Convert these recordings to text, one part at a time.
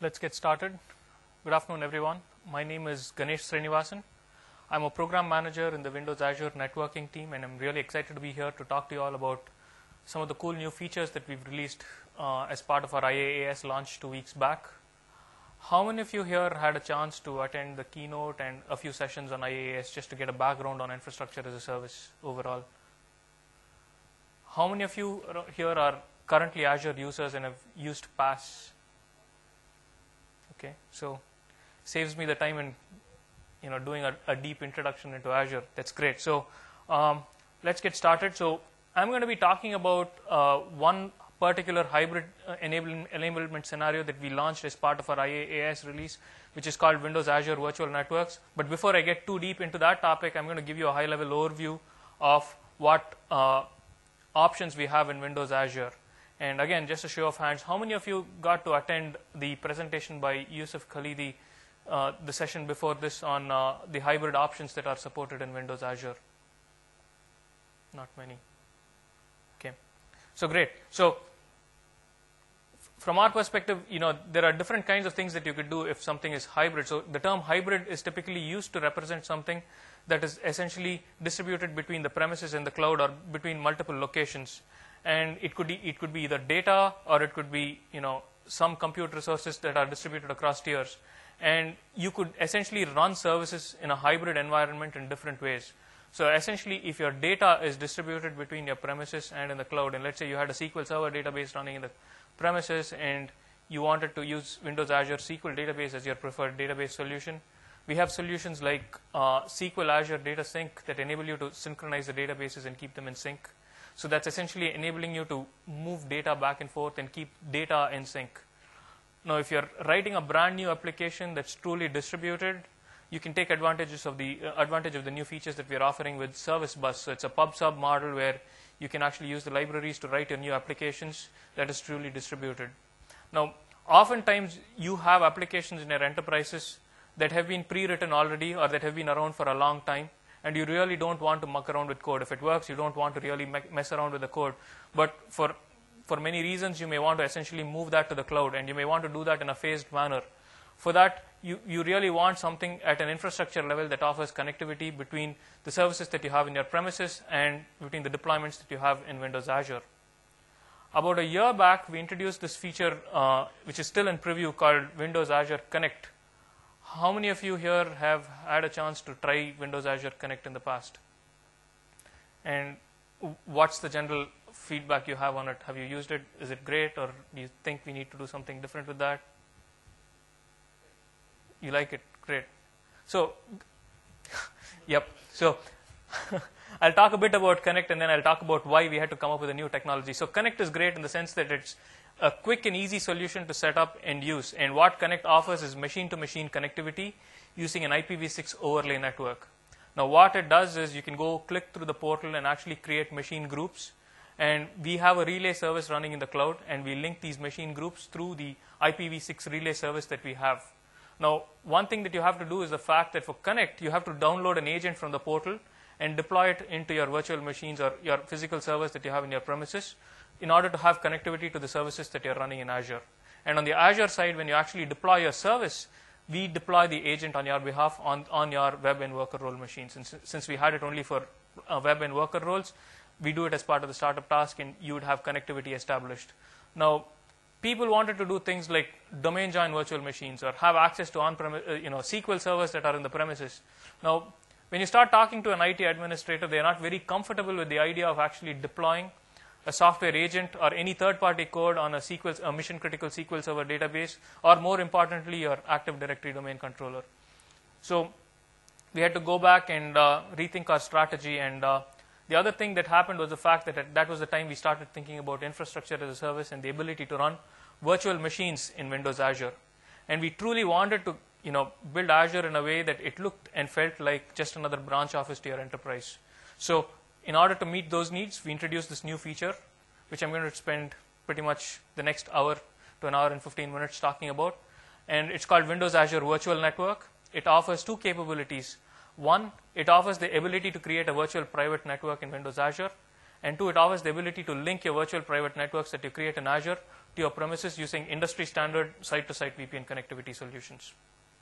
Let's get started. Good afternoon, everyone. My name is Ganesh Srinivasan. I'm a program manager in the Windows Azure networking team, and I'm really excited to be here to talk to you all about some of the cool new features that we've released as part of our IaaS launch 2 weeks back. How many of you here had a chance to attend the keynote and a few sessions on IaaS just to get a background on infrastructure as a service overall? How many of you here are currently Azure users and have used PaaS? Okay, so saves me the time in doing a deep introduction into Azure. That's great. So let's get started. So I'm going to be talking about one particular hybrid enablement scenario that we launched as part of our IaaS release, which is called Windows Azure Virtual Networks. But before I get too deep into that topic, I'm going to give you a high-level overview of what options we have in Windows Azure. And again, just a show of hands, how many of you got to attend the presentation by Yusuf Khalidi, the session before this on the hybrid options that are supported in Windows Azure? Not many. Okay, so great. So from our perspective, there are different kinds of things that you could do if something is hybrid. So the term hybrid is typically used to represent something that is essentially distributed between the premises and the cloud, or between multiple locations. And it could be either data, or it could be some compute resources that are distributed across tiers. And you could essentially run services in a hybrid environment in different ways. So essentially, if your data is distributed between your premises and in the cloud, and let's say you had a SQL Server database running in the premises and you wanted to use Windows Azure SQL database as your preferred database solution, we have solutions like SQL Azure Data Sync that enable you to synchronize the databases and keep them in sync. So that's essentially enabling you to move data back and forth and keep data in sync. Now, if you're writing a brand new application that's truly distributed, you can take advantage of the new features that we're offering with Service Bus. So it's a pub-sub model where you can actually use the libraries to write your new applications that is truly distributed. Now, oftentimes you have applications in your enterprises that have been pre-written already, or that have been around for a long time, and you really don't want to muck around with code. If it works, you don't want to really mess around with the code. But for many reasons, you may want to essentially move that to the cloud, and you may want to do that in a phased manner. For that, you really want something at an infrastructure level that offers connectivity between the services that you have in your premises and between the deployments that you have in Windows Azure. About a year back, we introduced this feature, which is still in preview, called Windows Azure Connect. How many of you here have had a chance to try Windows Azure Connect in the past? And what's the general feedback you have on it? Have you used it? Is it great, or do you think we need to do something different with that? You like it? Great. So, yep. So, I'll talk a bit about Connect, and then I'll talk about why we had to come up with a new technology. So, Connect is great in the sense that it's a quick and easy solution to set up and use. And what Connect offers is machine-to-machine connectivity using an IPv6 overlay network. Now, what it does is you can go click through the portal and actually create machine groups. And we have a relay service running in the cloud, and we link these machine groups through the IPv6 relay service that we have. Now, one thing that you have to do is the fact that for Connect, you have to download an agent from the portal and deploy it into your virtual machines or your physical servers that you have in your premises, in order to have connectivity to the services that you're running in Azure. And on the Azure side, when you actually deploy your service, we deploy the agent on your behalf on your web and worker role machines. And since we had it only for web and worker roles, we do it as part of the startup task, and you would have connectivity established. Now, people wanted to do things like domain join virtual machines, or have access to on-premise, SQL servers that are in the premises. Now, when you start talking to an IT administrator, they are not very comfortable with the idea of actually deploying a software agent or any third-party code on a mission-critical SQL Server database, or more importantly, your Active Directory domain controller. So we had to go back and rethink our strategy. And the other thing that happened was the fact that that was the time we started thinking about infrastructure as a service and the ability to run virtual machines in Windows Azure. And we truly wanted to build Azure in a way that it looked and felt like just another branch office to your enterprise. So in order to meet those needs, we introduced this new feature, which I'm going to spend pretty much the next hour to an hour and 15 minutes talking about. And it's called Windows Azure Virtual Network. It offers two capabilities. One, it offers the ability to create a virtual private network in Windows Azure. And two, it offers the ability to link your virtual private networks that you create in Azure to your premises using industry standard site-to-site VPN connectivity solutions.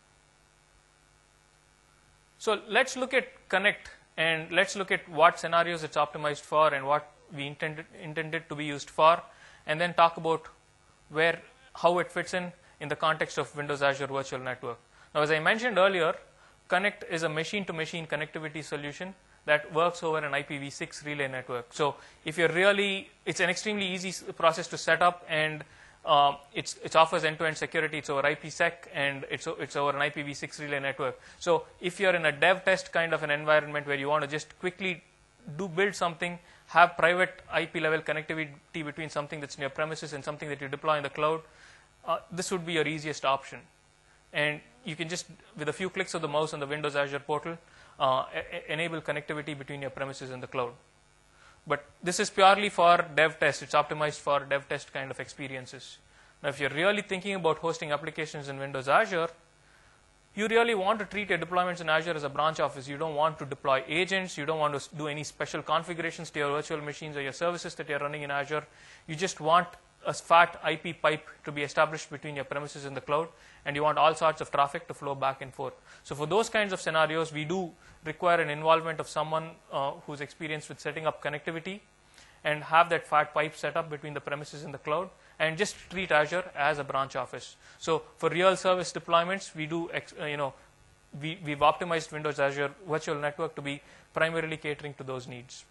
So let's look at Connect, and let's look at what scenarios it's optimized for and what we intended to be used for, and then talk about how it fits in the context of Windows Azure Virtual Network. Now, as I mentioned earlier, Connect is a machine-to-machine connectivity solution that works over an IPv6 relay network. So if you're it's an extremely easy process to set up, and it offers end-to-end security. It's over IPsec, and it's over an IPv6 relay network. So if you're in a dev test kind of an environment where you want to just quickly build something, have private IP level connectivity between something that's in your premises and something that you deploy in the cloud, this would be your easiest option. And you can just, with a few clicks of the mouse on the Windows Azure portal, enable connectivity between your premises and the cloud. But this is purely for dev test. It's optimized for dev test kind of experiences. Now, if you're really thinking about hosting applications in Windows Azure, you really want to treat your deployments in Azure as a branch office. You don't want to deploy agents. You don't want to do any special configurations to your virtual machines or your services that you're running in Azure. You just want a fat IP pipe to be established between your premises and the cloud, and you want all sorts of traffic to flow back and forth. So for those kinds of scenarios, we do require an involvement of someone who's experienced with setting up connectivity and have that fat pipe set up between the premises and the cloud, and just treat Azure as a branch office. So for real service deployments, we do, we've optimized Windows Azure Virtual Network to be primarily catering to those needs.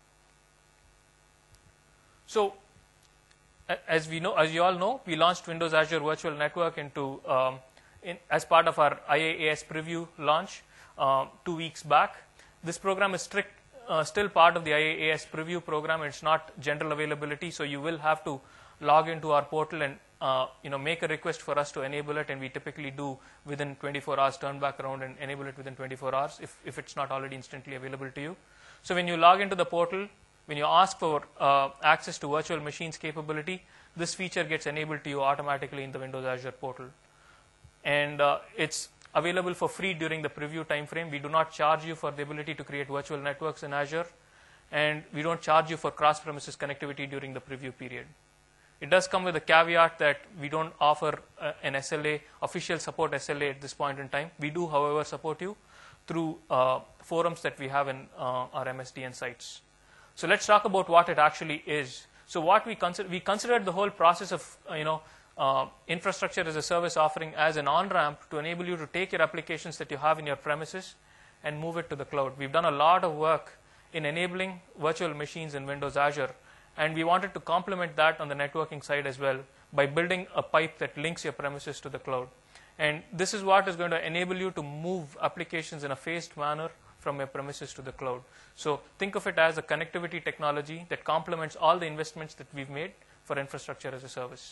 So as you all know, we launched Windows Azure Virtual Network as part of our IaaS preview launch 2 weeks back. This program is still part of the IaaS preview program. It's not general availability, so you will have to log into our portal and make a request for us to enable it, and we typically do within 24 hours, turn back around and enable it within 24 hours if it's not already instantly available to you. So when you log into the portal, when you ask for access to virtual machines capability, this feature gets enabled to you automatically in the Windows Azure portal. And it's available for free during the preview time frame. We do not charge you for the ability to create virtual networks in Azure, and we don't charge you for cross-premises connectivity during the preview period. It does come with a caveat that we don't offer an SLA, official support SLA at this point in time. We do, however, support you through forums that we have in our MSDN sites. So let's talk about what it actually is. So what we considered the whole process of infrastructure as a service offering as an on-ramp to enable you to take your applications that you have in your premises and move it to the cloud. We've done a lot of work in enabling virtual machines in Windows Azure, and we wanted to complement that on the networking side as well by building a pipe that links your premises to the cloud. And this is what is going to enable you to move applications in a phased manner from your premises to the cloud. So think of it as a connectivity technology that complements all the investments that we've made for infrastructure as a service.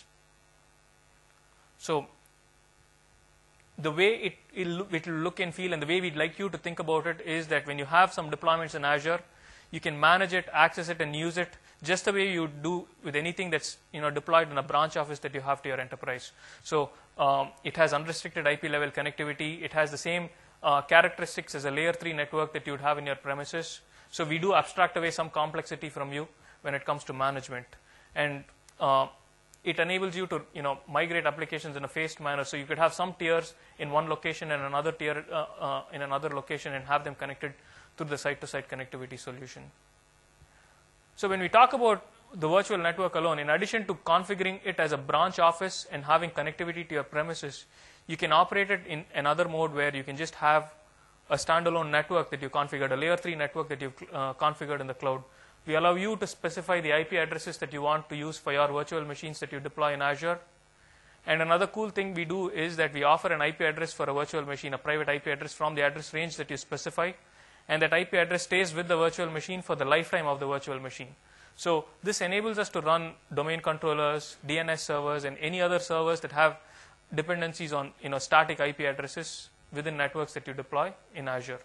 So the way it will look and feel, and the way we'd like you to think about it, is that when you have some deployments in Azure, you can manage it, access it, and use it just the way you do with anything that's deployed in a branch office that you have to your enterprise. So it has unrestricted IP level connectivity. It has the same characteristics as a layer 3 network that you would have in your premises. So we do abstract away some complexity from you when it comes to management, and it enables you to migrate applications in a phased manner. So you could have some tiers in one location and another tier in another location, and have them connected through the site-to-site connectivity solution. So when we talk about the virtual network alone, in addition to configuring it as a branch office and having connectivity to your premises, you can operate it in another mode where you can just have a standalone network that you configured, a layer 3 network that you've configured in the cloud. We allow you to specify the IP addresses that you want to use for your virtual machines that you deploy in Azure. And another cool thing we do is that we offer an IP address for a virtual machine, a private IP address from the address range that you specify. And that IP address stays with the virtual machine for the lifetime of the virtual machine. So this enables us to run domain controllers, DNS servers, and any other servers that have dependencies on static IP addresses within networks that you deploy in Azure.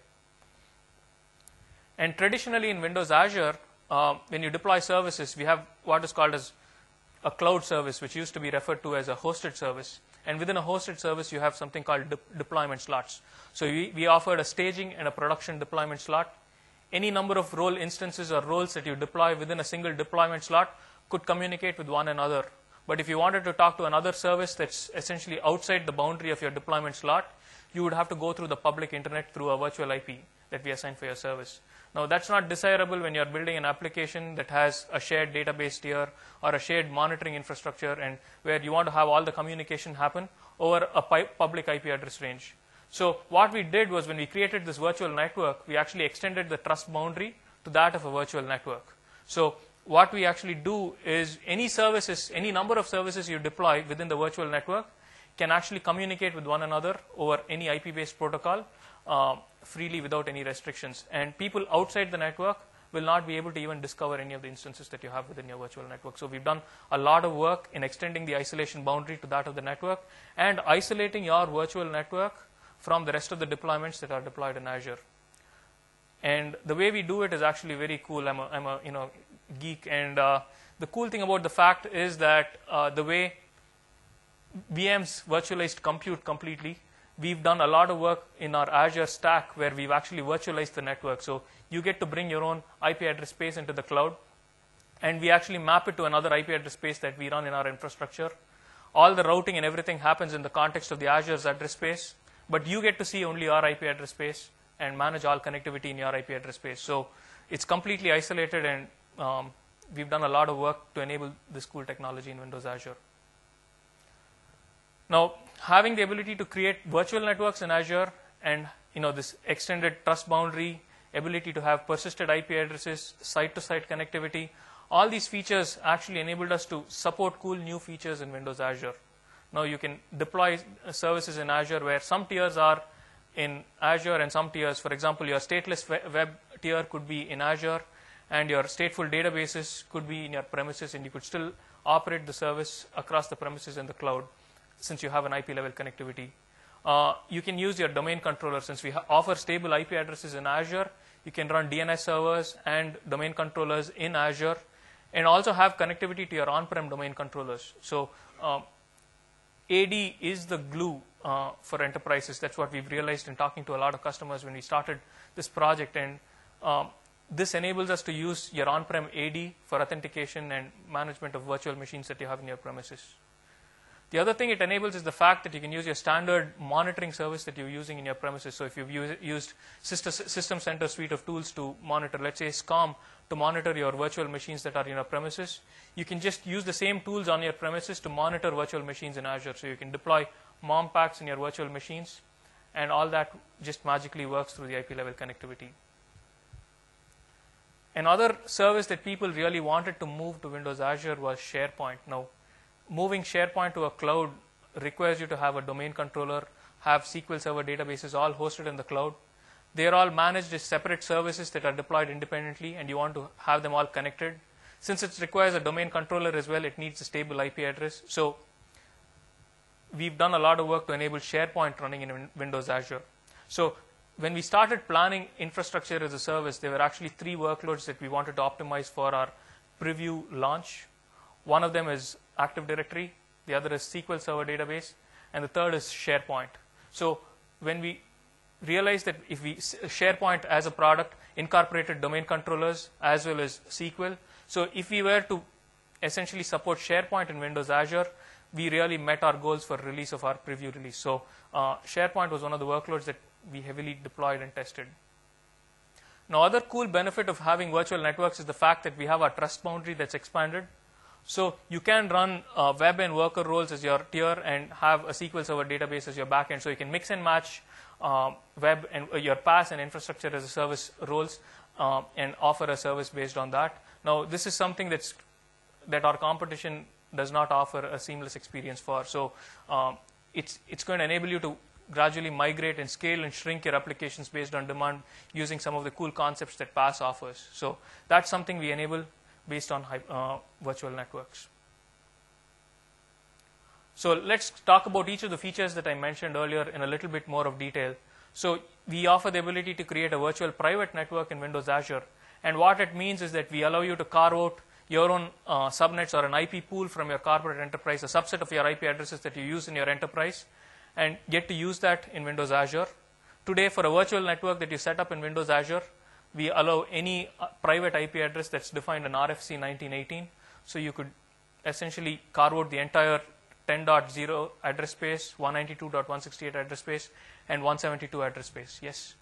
And traditionally in Windows Azure, when you deploy services, we have what is called as a cloud service, which used to be referred to as a hosted service. And within a hosted service, you have something called deployment slots. So we offered a staging and a production deployment slot. Any number of role instances or roles that you deploy within a single deployment slot could communicate with one another But if you wanted to talk to another service that's essentially outside the boundary of your deployment slot, you would have to go through the public internet through a virtual IP that we assign for your service. Now, that's not desirable when you're building an application that has a shared database tier or a shared monitoring infrastructure, and where you want to have all the communication happen over a public IP address range. So what we did was, when we created this virtual network, we actually extended the trust boundary to that of a virtual network. So what we actually do is, any services, any number of services you deploy within the virtual network can actually communicate with one another over any IP-based protocol freely without any restrictions. And people outside the network will not be able to even discover any of the instances that you have within your virtual network. So we've done a lot of work in extending the isolation boundary to that of the network and isolating your virtual network from the rest of the deployments that are deployed in Azure. And the way we do it is actually very cool. I'm a geek, and the cool thing about the fact is that the way VMs virtualized compute completely, we've done a lot of work in our Azure stack where we've actually virtualized the network. So you get to bring your own IP address space into the cloud, and we actually map it to another IP address space that we run in our infrastructure. All the routing and everything happens in the context of the Azure's address space, but you get to see only your IP address space and manage all connectivity in your IP address space. So it's completely isolated, and we've done a lot of work to enable this cool technology in Windows Azure. Now, having the ability to create virtual networks in Azure, and this extended trust boundary, ability to have persisted IP addresses, site-to-site connectivity, all these features actually enabled us to support cool new features in Windows Azure. Now you can deploy services in Azure where some tiers are in Azure and some tiers, for example, your stateless web tier could be in Azure, and your stateful databases could be in your premises, and you could still operate the service across the premises and the cloud since you have an IP level connectivity. You can use your domain controller. Since we offer stable IP addresses in Azure, you can run DNS servers and domain controllers in Azure, and also have connectivity to your on-prem domain controllers. So AD is the glue for enterprises. That's what we've realized in talking to a lot of customers when we started this project. And this enables us to use your on-prem AD for authentication and management of virtual machines that you have in your premises. The other thing it enables is the fact that you can use your standard monitoring service that you're using in your premises. So if you've used System Center suite of tools to monitor, let's say SCOM, to monitor your virtual machines that are in your premises, you can just use the same tools on your premises to monitor virtual machines in Azure. So you can deploy MOM packs in your virtual machines, and all that just magically works through the IP level connectivity. Another service that people really wanted to move to Windows Azure was SharePoint. Now, moving SharePoint to a cloud requires you to have a domain controller, have SQL Server databases all hosted in the cloud. They're all managed as separate services that are deployed independently, and you want to have them all connected. Since it requires a domain controller as well, it needs a stable IP address. So we've done a lot of work to enable SharePoint running in Windows Azure. So when we started planning infrastructure as a service, there were actually 3 workloads that we wanted to optimize for our preview launch. One of them is Active Directory, the other is SQL Server database, and the third is SharePoint. So when we realized that if we SharePoint as a product incorporated domain controllers as well as SQL, so if we were to essentially support SharePoint in Windows Azure, we really met our goals for release of our preview release. So SharePoint was one of the workloads that we heavily deployed and tested. Now, other cool benefit of having virtual networks is the fact that we have our trust boundary that's expanded. So you can run web and worker roles as your tier and have a SQL Server database as your backend. So you can mix and match web and your PaaS and infrastructure as a service roles and offer a service based on that. Now, this is something that our competition does not offer a seamless experience for. So it's going to enable you to gradually migrate and scale and shrink your applications based on demand using some of the cool concepts that PaaS offers. So that's something we enable based on virtual networks. So let's talk about each of the features that I mentioned earlier in a little bit more of detail. So we offer the ability to create a virtual private network in Windows Azure. And what it means is that we allow you to carve out your own subnets or an IP pool from your corporate enterprise, a subset of your IP addresses that you use in your enterprise, and get to use that in Windows Azure. Today, for a virtual network that you set up in Windows Azure, we allow any private IP address that's defined in RFC 1918. So you could essentially carve out the entire 10.0 address space, 192.168 address space, and 172 address space. Yes?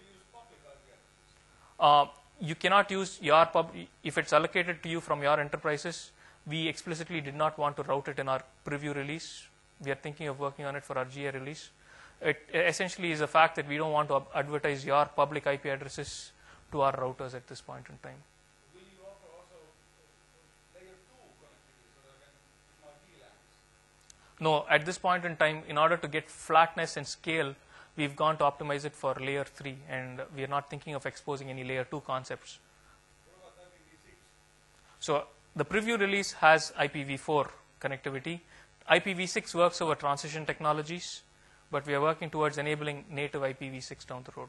You cannot use your if it's allocated to you from your enterprises. We explicitly did not want to route it in our preview release. We are thinking of working on it for our GA release. It essentially is the fact that we don't want to advertise your public IP addresses to our routers at this point in time. Will you offer also layer 2 connectivity so that it's not VLANs? No, at this point in time, in order to get flatness and scale, we've gone to optimize it for layer 3, and we are not thinking of exposing any layer 2 concepts. What about IPv6? So the preview release has IPv4 connectivity. IPv6 works over transition technologies, but we are working towards enabling native IPv6 down the road.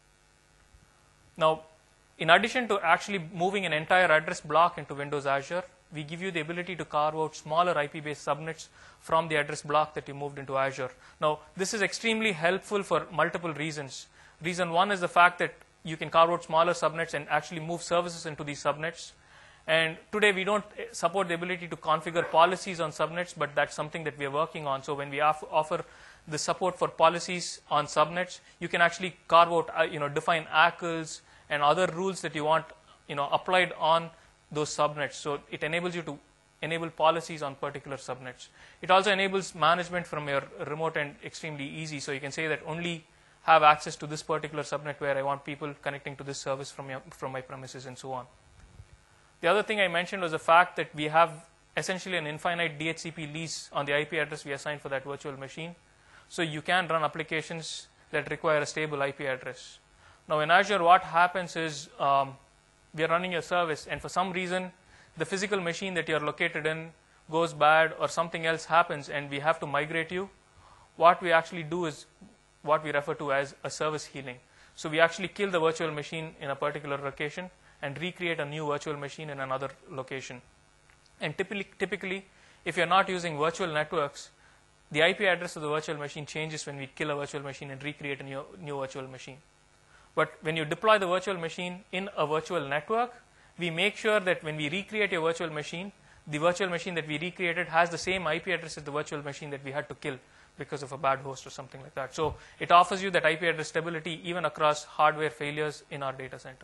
Now, in addition to actually moving an entire address block into Windows Azure, we give you the ability to carve out smaller IP-based subnets from the address block that you moved into Azure. Now, this is extremely helpful for multiple reasons. Reason one is the fact that you can carve out smaller subnets and actually move services into these subnets. And today, we don't support the ability to configure policies on subnets, but that's something that we are working on. So when we offer the support for policies on subnets, you can actually carve out, define ACLs and other rules that you want, applied on those subnets. So it enables you to enable policies on particular subnets. It also enables management from your remote end extremely easy. So you can say that only have access to this particular subnet where I want people connecting to this service from my premises and so on. The other thing I mentioned was the fact that we have essentially an infinite DHCP lease on the IP address we assigned for that virtual machine. So you can run applications that require a stable IP address. Now in Azure, what happens is we are running a service, and for some reason, the physical machine that you're located in goes bad or something else happens and we have to migrate you. What we actually do is what we refer to as a service healing. So we actually kill the virtual machine in a particular location and recreate a new virtual machine in another location. And typically, if you're not using virtual networks, the IP address of the virtual machine changes when we kill a virtual machine and recreate a new virtual machine. But when you deploy the virtual machine in a virtual network, we make sure that when we recreate your virtual machine, the virtual machine that we recreated has the same IP address as the virtual machine that we had to kill because of a bad host or something like that. So it offers you that IP address stability even across hardware failures in our data center.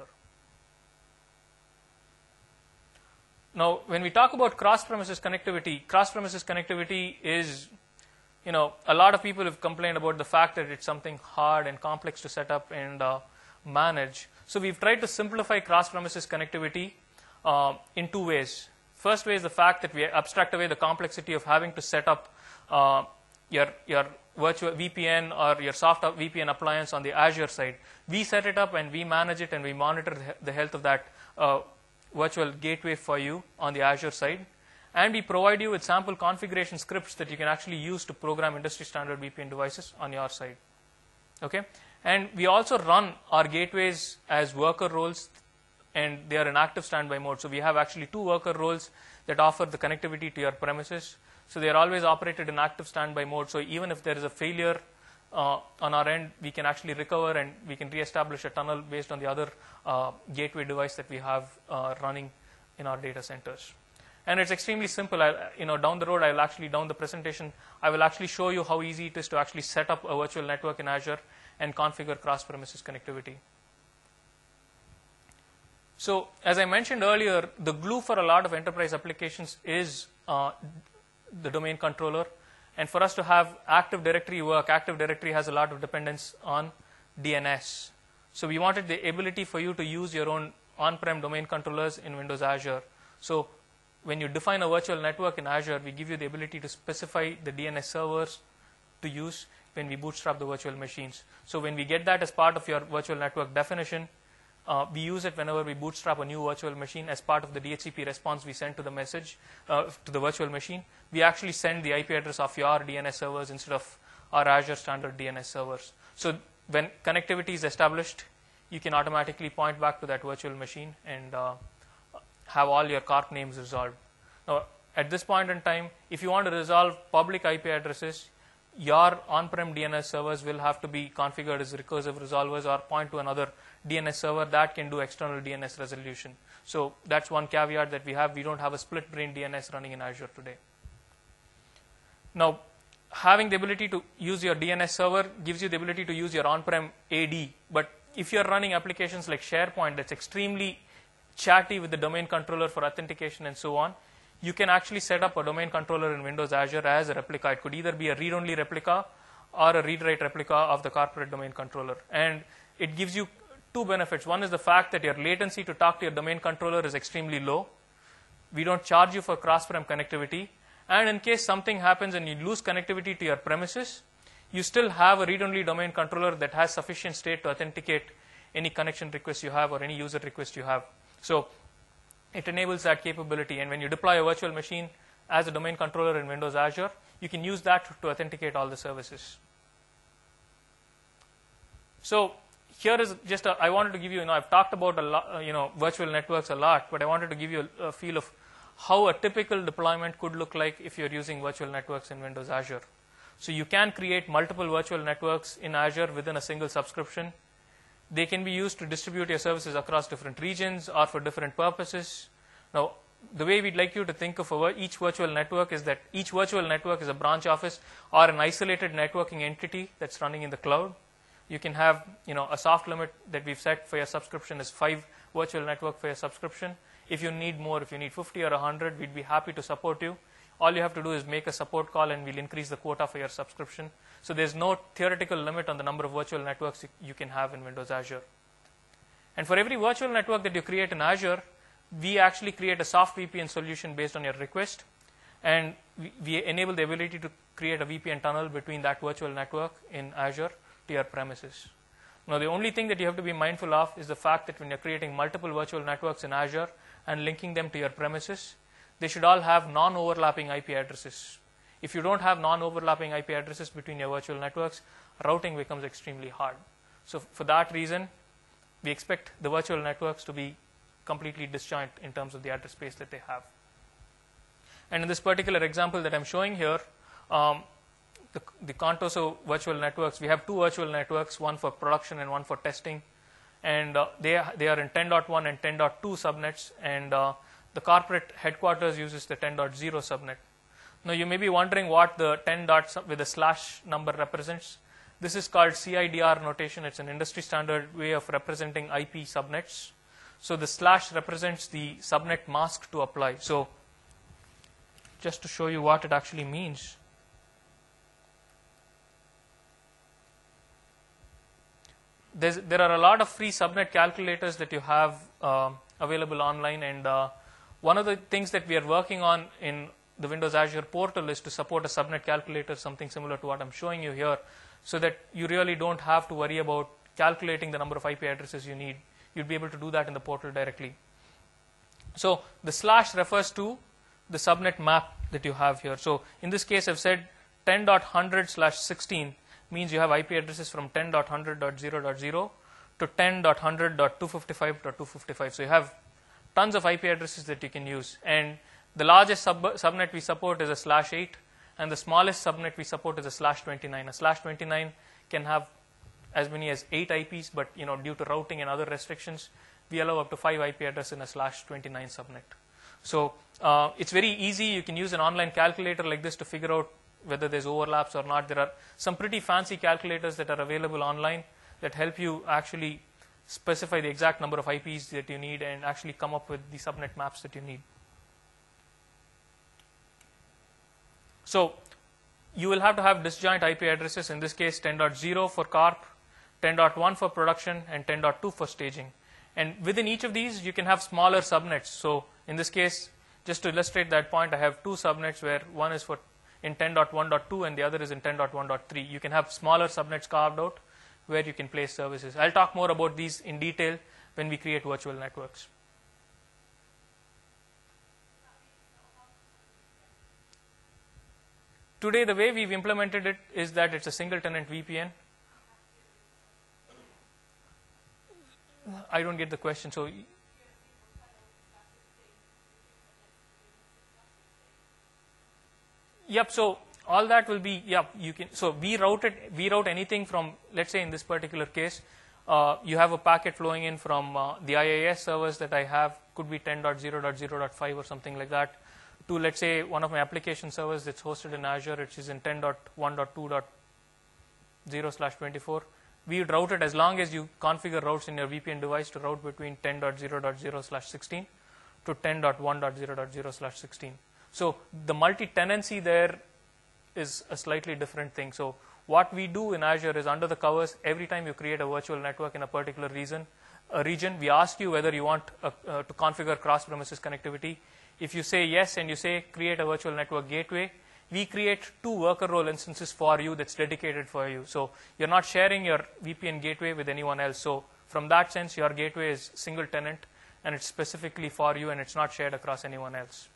Now, when we talk about cross-premises connectivity is, a lot of people have complained about the fact that it's something hard and complex to set up and manage. So we've tried to simplify cross-premises connectivity in two ways. First way is the fact that we abstract away the complexity of having to set up your virtual VPN or your soft VPN appliance on the Azure side. We set it up and we manage it and we monitor the health of that virtual gateway for you on the Azure side. And we provide you with sample configuration scripts that you can actually use to program industry standard VPN devices on your side. Okay? And we also run our gateways as worker roles, and they are in active standby mode. So we have actually 2 worker roles that offer the connectivity to your premises. So they are always operated in active standby mode. So even if there is a failure on our end, we can actually recover and we can reestablish a tunnel based on the other gateway device that we have running in our data centers. And it's extremely simple. Down the road, down the presentation, I will actually show you how easy it is to actually set up a virtual network in Azure and configure cross-premises connectivity. So as I mentioned earlier, the glue for a lot of enterprise applications is the domain controller. And for us to have Active Directory work, Active Directory has a lot of dependence on DNS. So we wanted the ability for you to use your own on-prem domain controllers in Windows Azure. So when you define a virtual network in Azure, we give you the ability to specify the DNS servers to use when we bootstrap the virtual machines. So when we get that as part of your virtual network definition, we use it whenever we bootstrap a new virtual machine as part of the DHCP response we send to the message, to the virtual machine. We actually send the IP address of your DNS servers instead of our Azure standard DNS servers. So when connectivity is established, you can automatically point back to that virtual machine and have all your CARP names resolved. Now, at this point in time, if you want to resolve public IP addresses, your on-prem DNS servers will have to be configured as recursive resolvers or point to another DNS server that can do external DNS resolution. So that's one caveat that we have. We don't have a split-brain DNS running in Azure today. Now, having the ability to use your DNS server gives you the ability to use your on-prem AD. But if you're running applications like SharePoint that's extremely chatty with the domain controller for authentication and so on, you can actually set up a domain controller in Windows Azure as a replica. It could either be a read-only replica or a read-write replica of the corporate domain controller. And it gives you two benefits. One is the fact that your latency to talk to your domain controller is extremely low. We don't charge you for cross-prem connectivity. And in case something happens and you lose connectivity to your premises, you still have a read-only domain controller that has sufficient state to authenticate any connection request you have or any user request you have. So it enables that capability. And when you deploy a virtual machine as a domain controller in Windows Azure, you can use that to authenticate all the services. So here is just I wanted to give you, I've talked about a lot, virtual networks a lot, but I wanted to give you a feel of how a typical deployment could look like if you're using virtual networks in Windows Azure. So you can create multiple virtual networks in Azure within a single subscription. They can be used to distribute your services across different regions or for different purposes. Now, the way we'd like you to think of each virtual network is that each virtual network is a branch office or an isolated networking entity that's running in the cloud. You can have, a soft limit that we've set for your subscription is 5 virtual network for your subscription. If you need more, if you need 50 or 100, we'd be happy to support you. All you have to do is make a support call and we'll increase the quota for your subscription. So there's no theoretical limit on the number of virtual networks you can have in Windows Azure. And for every virtual network that you create in Azure, we actually create a soft VPN solution based on your request. And we enable the ability to create a VPN tunnel between that virtual network in Azure to your premises. Now, the only thing that you have to be mindful of is the fact that when you're creating multiple virtual networks in Azure and linking them to your premises, they should all have non-overlapping IP addresses. If you don't have non-overlapping IP addresses between your virtual networks, routing becomes extremely hard. So for that reason, we expect the virtual networks to be completely disjoint in terms of the address space that they have. And in this particular example that I'm showing here, the Contoso virtual networks, we have 2 virtual networks, one for production and one for testing. And they are in 10.1 and 10.2 subnets, and the corporate headquarters uses the 10.0 subnet. Now, you may be wondering what the 10 dots with the slash number represents. This is called CIDR notation. It's an industry standard way of representing IP subnets. So the slash represents the subnet mask to apply. So just to show you what it actually means. There are a lot of free subnet calculators that you have available online, and one of the things that we are working on in the Windows Azure portal is to support a subnet calculator, something similar to what I'm showing you here, so that you really don't have to worry about calculating the number of IP addresses you need. You'd be able to do that in the portal directly. So the slash refers to the subnet map that you have here. So in this case, I've said 10.100/16 means you have IP addresses from 10.100.0.0 to 10.100.255.255. So you have tons of IP addresses that you can use. And the largest subnet we support is a /8, and the smallest subnet we support is a /29. A /29 can have as many as 8 IPs, but due to routing and other restrictions, we allow up to 5 IP addresses in a /29 subnet. So it's very easy. You can use an online calculator like this to figure out whether there's overlaps or not. There are some pretty fancy calculators that are available online that help you actually specify the exact number of IPs that you need and actually come up with the subnet maps that you need. So you will have to have disjoint IP addresses, in this case 10.0 for corp, 10.1 for production, and 10.2 for staging. And within each of these, you can have smaller subnets. So in this case, just to illustrate that point, I have 2 subnets where one is for in 10.1.2 and the other is in 10.1.3. You can have smaller subnets carved out where you can place services. I'll talk more about these in detail when we create virtual networks. Today, the way we've implemented it is that it's a single tenant VPN. I don't get the question. So yep. So all that will be, yeah, you can, so we route anything from, let's say in this particular case, you have a packet flowing in from the IIS servers that I have, could be 10.0.0.5 or something like that, to, let's say, one of my application servers that's hosted in Azure, which is in 10.1.2.0/24. We would route it as long as you configure routes in your VPN device to route between 10.0.0/16 to 10.1.0.0/16. So the multi-tenancy there is a slightly different thing. So what we do in Azure is, under the covers, every time you create a virtual network in a particular region, we ask you whether you want to configure cross-premises connectivity. If you say yes and you say create a virtual network gateway, we create 2 worker role instances for you that's dedicated for you. So you're not sharing your VPN gateway with anyone else. So from that sense, your gateway is single tenant and it's specifically for you and it's not shared across anyone else.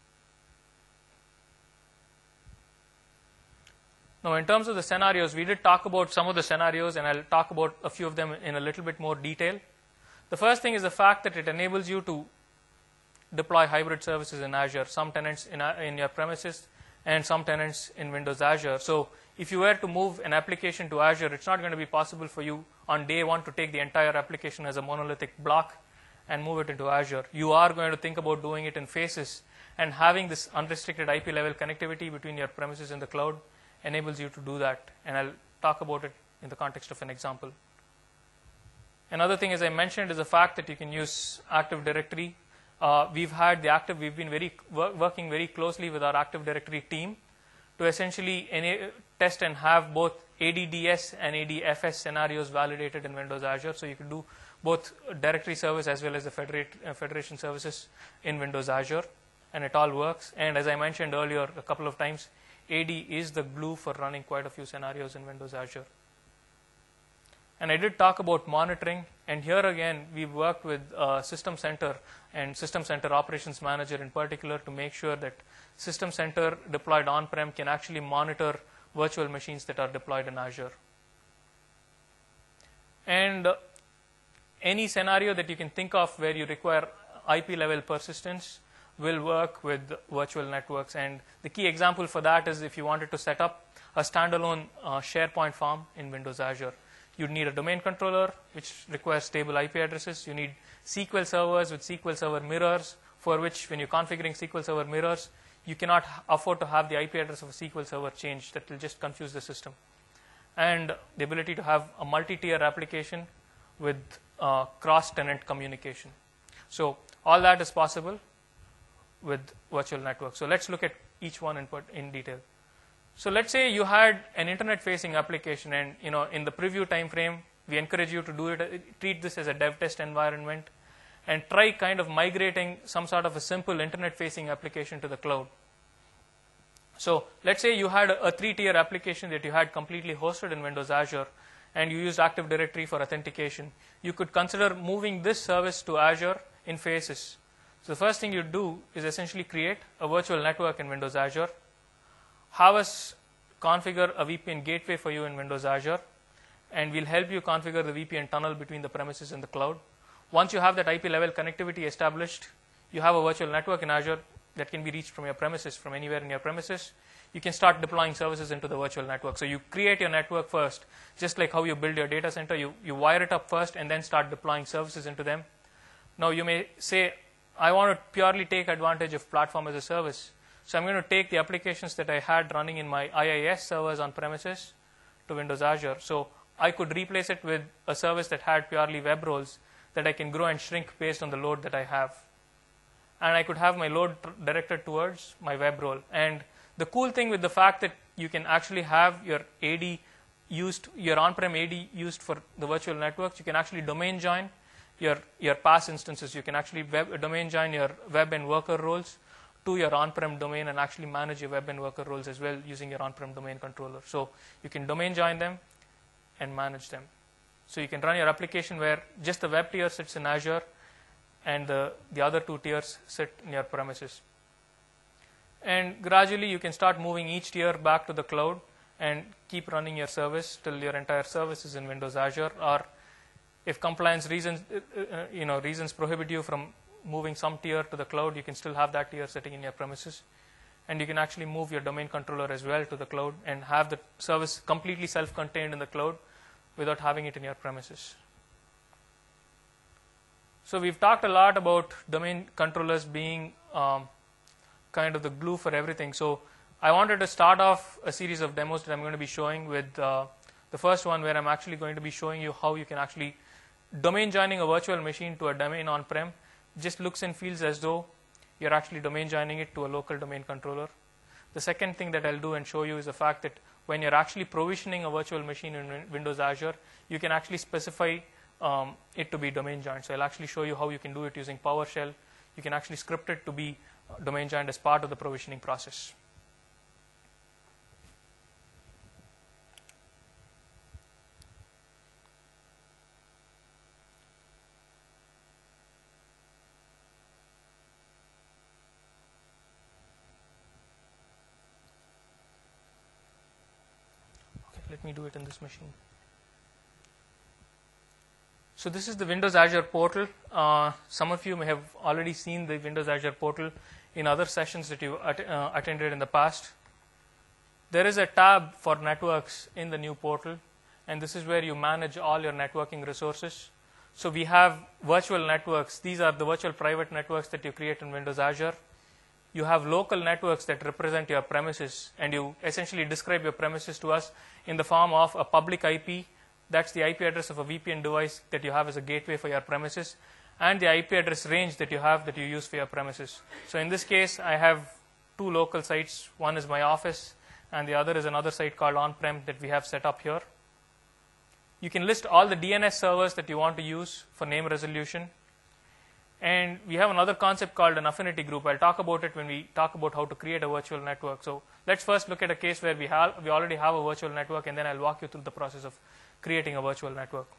Now, in terms of the scenarios, we did talk about some of the scenarios, and I'll talk about a few of them in a little bit more detail. The first thing is the fact that it enables you to deploy hybrid services in Azure, some tenants in your premises and some tenants in Windows Azure. So if you were to move an application to Azure, it's not going to be possible for you on day one to take the entire application as a monolithic block and move it into Azure. You are going to think about doing it in phases, and having this unrestricted IP level connectivity between your premises and the cloud enables you to do that, and I'll talk about it in the context of an example. Another thing, as I mentioned, is the fact that you can use Active Directory. We've been working very closely with our Active Directory team to essentially test and have both ADDS and ADFS scenarios validated in Windows Azure. So you can do both directory service as well as the federation services in Windows Azure, and it all works. And as I mentioned earlier a couple of times, AD is the glue for running quite a few scenarios in Windows Azure. And I did talk about monitoring, and here again we've worked with System Center and System Center Operations Manager in particular to make sure that System Center deployed on-prem can actually monitor virtual machines that are deployed in Azure. And any scenario that you can think of where you require IP level persistence will work with virtual networks. And the key example for that is if you wanted to set up a standalone SharePoint farm in Windows Azure. You'd need a domain controller, which requires stable IP addresses. You need SQL servers with SQL Server mirrors, for which when you're configuring SQL Server mirrors, you cannot afford to have the IP address of a SQL Server changed. That will just confuse the system. And the ability to have a multi-tier application with cross-tenant communication. So all that is possible with virtual networks. So let's look at each one in detail. So let's say you had an internet-facing application, and in the preview time frame, we encourage you to do it. Treat this as a dev test environment, and try kind of migrating some sort of a simple internet-facing application to the cloud. So let's say you had a 3-tier application that you had completely hosted in Windows Azure, and you used Active Directory for authentication. You could consider moving this service to Azure in phases. So the first thing you do is essentially create a virtual network in Windows Azure, have us configure a VPN gateway for you in Windows Azure, and we'll help you configure the VPN tunnel between the premises and the cloud. Once you have that IP level connectivity established, you have a virtual network in Azure that can be reached from your premises, from anywhere in your premises. You can start deploying services into the virtual network. So you create your network first, just like how you build your data center. You wire it up first and then start deploying services into them. Now you may say, I want to purely take advantage of platform as a service. So I'm going to take the applications that I had running in my IIS servers on premises to Windows Azure. So I could replace it with a service that had purely web roles that I can grow and shrink based on the load that I have. And I could have my load directed towards my web role. And the cool thing with the fact that you can actually have your AD used, your on-prem AD used for the virtual networks, you can actually domain join your PaaS instances. You can actually domain join your web and worker roles to your on-prem domain and actually manage your web and worker roles as well using your on-prem domain controller. So you can domain join them and manage them. So you can run your application where just the web tier sits in Azure and the other 2 tiers sit in your premises. And gradually you can start moving each tier back to the cloud and keep running your service till your entire service is in Windows Azure. Or if compliance reasons prohibit you from moving some tier to the cloud, you can still have that tier sitting in your premises and you can actually move your domain controller as well to the cloud and have the service completely self-contained in the cloud without having it in your premises. So we've talked a lot about domain controllers being kind of the glue for everything. So I wanted to start off a series of demos that I'm going to be showing with the first one, where I'm actually going to be showing you how you can actually domain joining a virtual machine to a domain on-prem. Just looks and feels as though you're actually domain joining it to a local domain controller. The second thing that I'll do and show you is the fact that when you're actually provisioning a virtual machine in Windows Azure, you can actually specify it to be domain joined. So I'll actually show you how you can do it using PowerShell. You can actually script it to be domain joined as part of the provisioning process. Let me do it in this machine. So this is the Windows Azure portal. Some of you may have already seen the Windows Azure portal in other sessions that you attended in the past. There is a tab for networks in the new portal, and this is where you manage all your networking resources. So we have virtual networks. These are the virtual private networks that you create in Windows Azure. You have local networks that represent your premises, and you essentially describe your premises to us in the form of a public IP. That's the IP address of a VPN device that you have as a gateway for your premises, and the IP address range that you have that you use for your premises. So in this case, I have two local sites. One is my office, and the other is another site called on-prem that we have set up here. You can list all the DNS servers that you want to use for name resolution. And we have another concept called an affinity group. I'll talk about it when we talk about how to create a virtual network. So let's first look at a case where we already have a virtual network, and then I'll walk you through the process of creating a virtual network.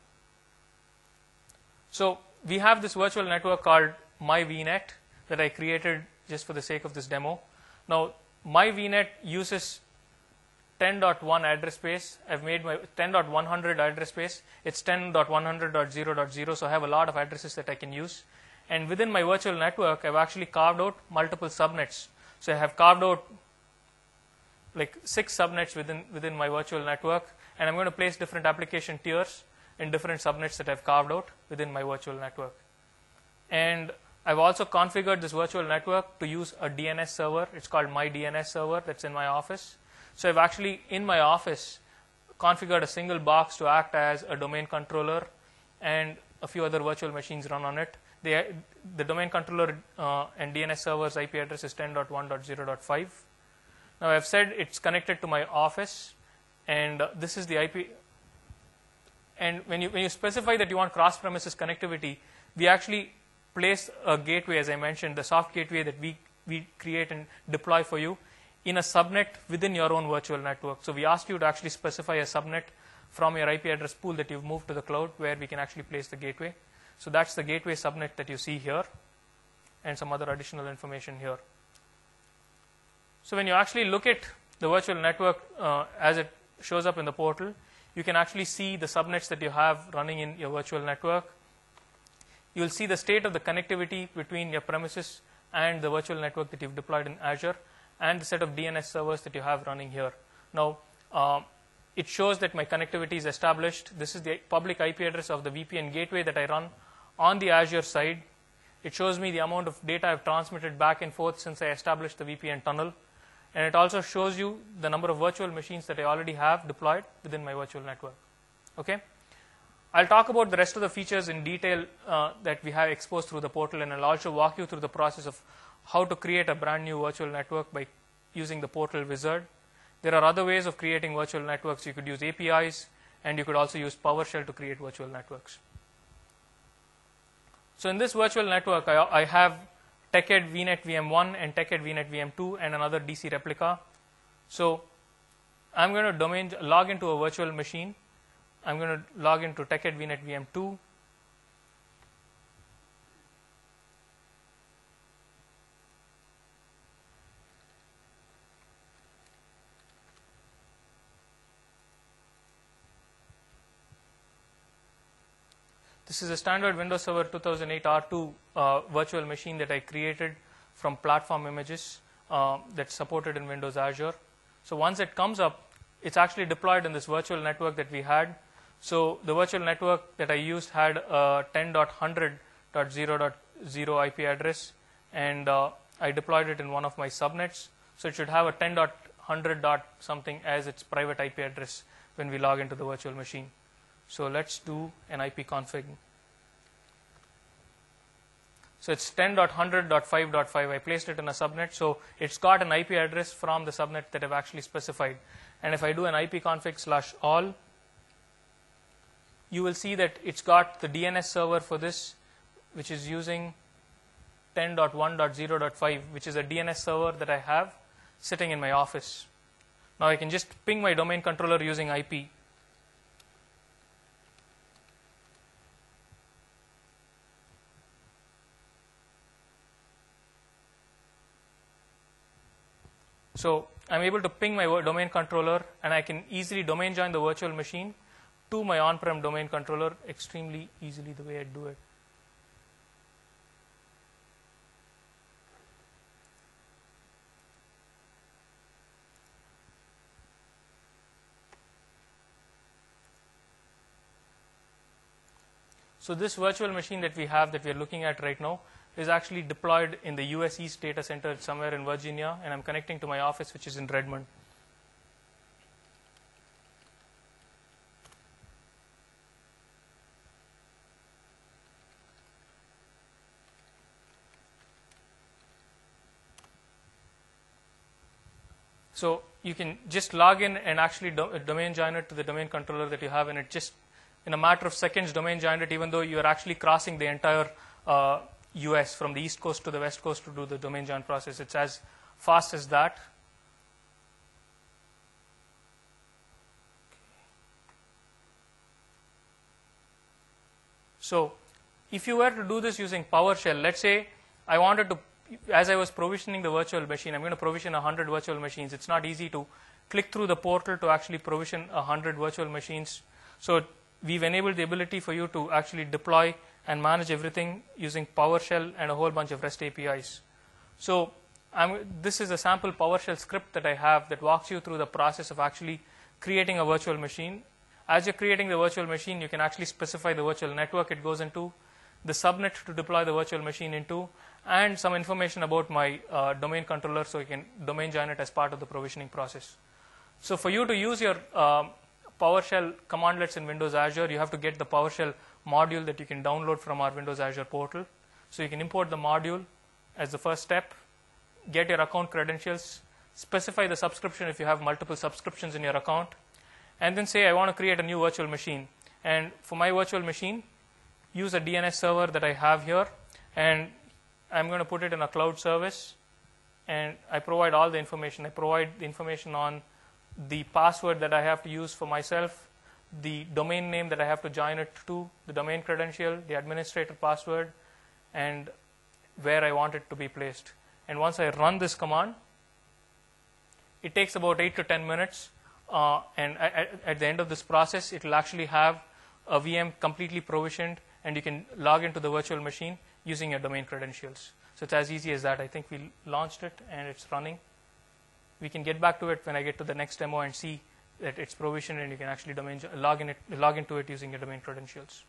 So we have this virtual network called MyVNet that I created just for the sake of this demo. Now, MyVNet uses 10.1 address space. I've made my 10.100 address space. It's 10.100.0.0, so I have a lot of addresses that I can use. And within my virtual network, I've actually carved out multiple subnets. So I have carved out like 6 subnets within my virtual network, and I'm going to place different application tiers in different subnets that I've carved out within my virtual network. And I've also configured this virtual network to use a DNS server. It's called my DNS server that's in my office. So I've actually, in my office, configured a single box to act as a domain controller, and a few other virtual machines run on it. The domain controller and DNS server's IP address is 10.1.0.5. Now I've said it's connected to my office, and this is the IP. And when you specify that you want cross-premises connectivity, we actually place a gateway, as I mentioned, the soft gateway that we create and deploy for you in a subnet within your own virtual network. So we asked you to actually specify a subnet from your IP address pool that you've moved to the cloud, where we can actually place the gateway. So that's the gateway subnet that you see here, and some other additional information here. So when you actually look at the virtual network as it shows up in the portal, you can actually see the subnets that you have running in your virtual network. You'll see the state of the connectivity between your premises and the virtual network that you've deployed in Azure, and the set of DNS servers that you have running here. Now, it shows that my connectivity is established. This is the public IP address of the VPN gateway that I run on the Azure side. It shows me the amount of data I've transmitted back and forth since I established the VPN tunnel. And it also shows you the number of virtual machines that I already have deployed within my virtual network. Okay? I'll talk about the rest of the features in detail that we have exposed through the portal, and I'll also walk you through the process of how to create a brand new virtual network by using the portal wizard. There are other ways of creating virtual networks. You could use APIs, and you could also use PowerShell to create virtual networks. So in this virtual network, I have TechEd VNet VM1 and TechEd VNet VM2 and another DC replica. So I'm going to log into a virtual machine. I'm going to log into TechEd VNet VM2. This is a standard Windows Server 2008 R2 virtual machine that I created from platform images. that's supported in Windows Azure. So once it comes up, it's actually deployed in this virtual network that we had. So the virtual network that I used had a 10.100.0.0 IP address, and I deployed it in one of my subnets. So it should have a 10.100. something as its private IP address when we log into the virtual machine. So let's do an IP config. So it's 10.100.5.5. I placed it in a subnet. So it's got an IP address from the subnet that I've actually specified. And if I do an IP config /all, you will see that it's got the DNS server for this, which is using 10.1.0.5, which is a DNS server that I have sitting in my office. Now I can just ping my domain controller using IP. So I'm able to ping my domain controller, and I can easily domain join the virtual machine to my on-prem domain controller extremely easily the way I do it. So this virtual machine that we have, that we are looking at right now, is actually deployed in the US East data center somewhere in Virginia, and I'm connecting to my office, which is in Redmond. So you can just log in and actually domain join it to the domain controller that you have, and it just, in a matter of seconds, domain join it, even though you are actually crossing the entire US from the East Coast to the West Coast to do the domain join process. It's as fast as that. So if you were to do this using PowerShell, let's say I wanted to, as I was provisioning the virtual machine, I'm going to provision 100 virtual machines. It's not easy to click through the portal to actually provision 100 virtual machines. So we've enabled the ability for you to actually deploy and manage everything using PowerShell and a whole bunch of REST APIs. So this is a sample PowerShell script that I have that walks you through the process of actually creating a virtual machine. As you're creating the virtual machine, you can actually specify the virtual network it goes into, the subnet to deploy the virtual machine into, and some information about my domain controller, so you can domain join it as part of the provisioning process. So for you to use your PowerShell commandlets in Windows Azure, you have to get the PowerShell module that you can download from our Windows Azure portal. So you can import the module as the first step, get your account credentials, specify the subscription if you have multiple subscriptions in your account, and then say I want to create a new virtual machine. And for my virtual machine, use a DNS server that I have here, and I'm going to put it in a cloud service, and I provide all the information. I provide the information on the password that I have to use for myself, the domain name that I have to join it to, the domain credential, the administrator password, and where I want it to be placed. And once I run this command, it takes about 8 to 10 minutes, and at the end of this process, it will actually have a VM completely provisioned, and you can log into the virtual machine using your domain credentials. So it's as easy as that. I think we launched it, and it's running. We can get back to it when I get to the next demo and see that it's provisioned, and you can actually log into it using your domain credentials.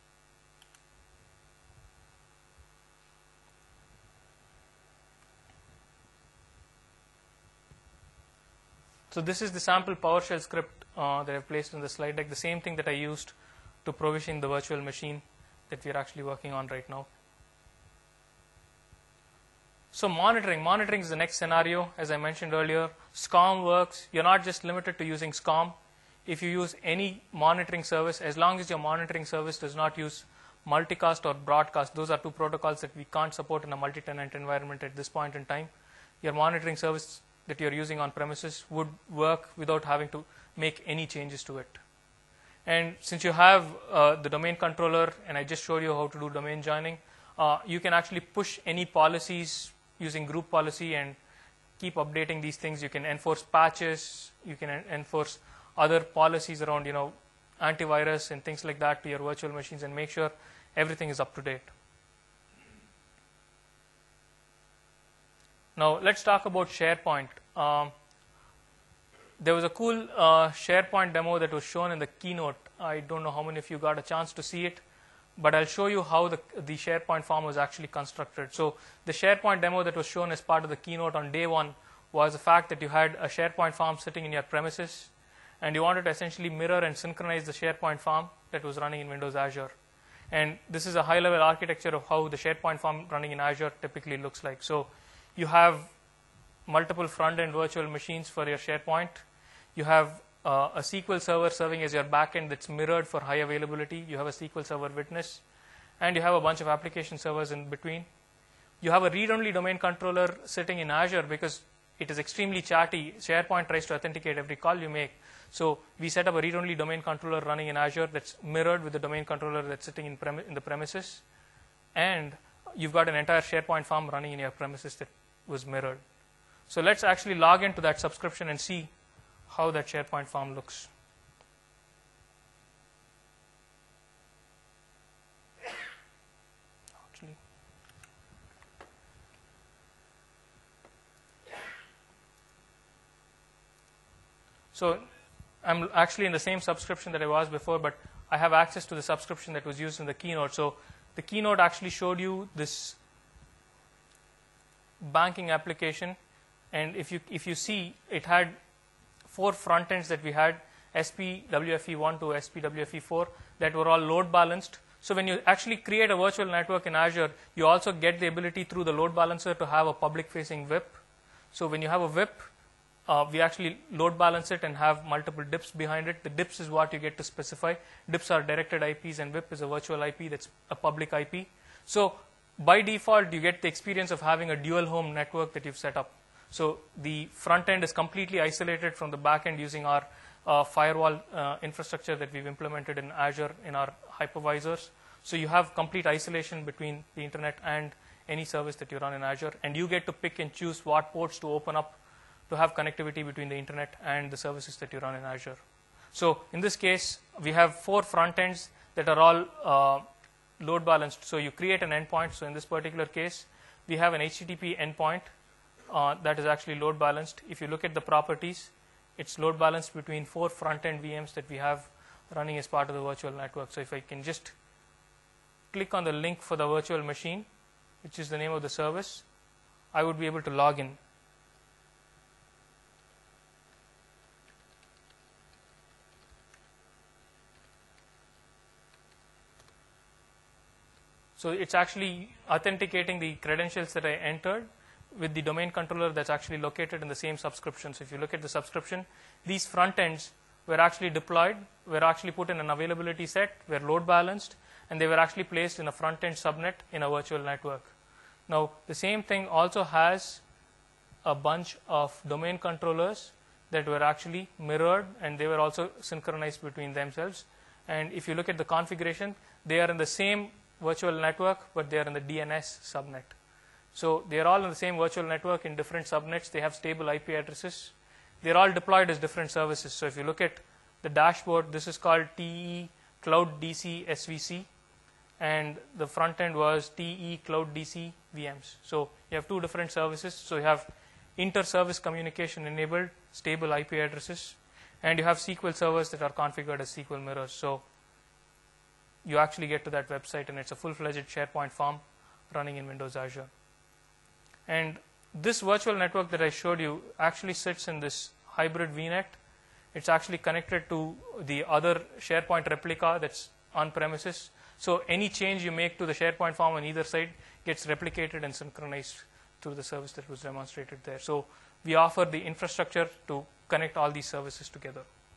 So this is the sample PowerShell script that I've placed in the slide deck, the same thing that I used to provision the virtual machine that we're actually working on right now. So monitoring is the next scenario. As I mentioned earlier, SCOM works. You're not just limited to using SCOM. If you use any monitoring service, as long as your monitoring service does not use multicast or broadcast, those are two protocols that we can't support in a multi-tenant environment at this point in time, your monitoring service that you're using on premises would work without having to make any changes to it. And since you have the domain controller, and I just showed you how to do domain joining, you can actually push any policies using group policy and keep updating these things. You can enforce patches, you can enforce other policies around, antivirus and things like that to your virtual machines, and make sure everything is up to date. Now let's talk about SharePoint. There was a cool SharePoint demo that was shown in the keynote. I don't know how many of you got a chance to see it, but I'll show you how the SharePoint form was actually constructed. So the SharePoint demo that was shown as part of the keynote on day one was the fact that you had a SharePoint form sitting in your premises, and you wanted to essentially mirror and synchronize the SharePoint form that was running in Windows Azure. And this is a high-level architecture of how the SharePoint form running in Azure typically looks like. So you have multiple front-end virtual machines for your SharePoint. You have a SQL server serving as your backend that's mirrored for high availability. You have a SQL Server Witness, and you have a bunch of application servers in between. You have a read-only domain controller sitting in Azure because it is extremely chatty. SharePoint tries to authenticate every call you make. So we set up a read-only domain controller running in Azure that's mirrored with the domain controller that's sitting in the premises. And you've got an entire SharePoint form running in your premises that was mirrored. So let's actually log into that subscription and see how that SharePoint form looks. Actually, so I'm actually in the same subscription that I was before, but I have access to the subscription that was used in the keynote. So the keynote actually showed you this banking application, and if you see, it had 4 front ends that we had, SPWFE1 to SPWFE4, that were all load balanced. So when you actually create a virtual network in Azure, you also get the ability through the load balancer to have a public-facing VIP. So when you have a VIP, we actually load balance it and have multiple dips behind it. The dips is what you get to specify. Dips are directed IPs, and VIP is a virtual IP that's a public IP. So by default, you get the experience of having a dual home network that you've set up. So the front end is completely isolated from the back end using our firewall infrastructure that we've implemented in Azure in our hypervisors. So you have complete isolation between the internet and any service that you run in Azure, and you get to pick and choose what ports to open up to have connectivity between the internet and the services that you run in Azure. So in this case, we have 4 front ends that are all load balanced. So you create an endpoint. So in this particular case, we have an HTTP endpoint that is actually load balanced. If you look at the properties, it's load balanced between 4 front-end VMs that we have running as part of the virtual network. So if I can just click on the link for the virtual machine, which is the name of the service, I would be able to log in. So it's actually authenticating the credentials that I entered with the domain controller that's actually located in the same subscription. So if you look at the subscription, these front ends were actually deployed, were actually put in an availability set, were load balanced, and they were actually placed in a front end subnet in a virtual network. Now, the same thing also has a bunch of domain controllers that were actually mirrored, and they were also synchronized between themselves. And if you look at the configuration, they are in the same virtual network, but they are in the DNS subnet. So they are all in the same virtual network in different subnets. They have stable IP addresses. They're all deployed as different services. So if you look at the dashboard, this is called TE Cloud DC SVC, and the front end was TE Cloud DC VMs. So you have 2 different services. So you have inter-service communication enabled, stable IP addresses, and you have SQL servers that are configured as SQL mirrors. So you actually get to that website, and it's a full-fledged SharePoint form running in Windows Azure. And this virtual network that I showed you actually sits in this hybrid VNet. It's actually connected to the other SharePoint replica that's on premises. So any change you make to the SharePoint form on either side gets replicated and synchronized through the service that was demonstrated there. So we offer the infrastructure to connect all these services together.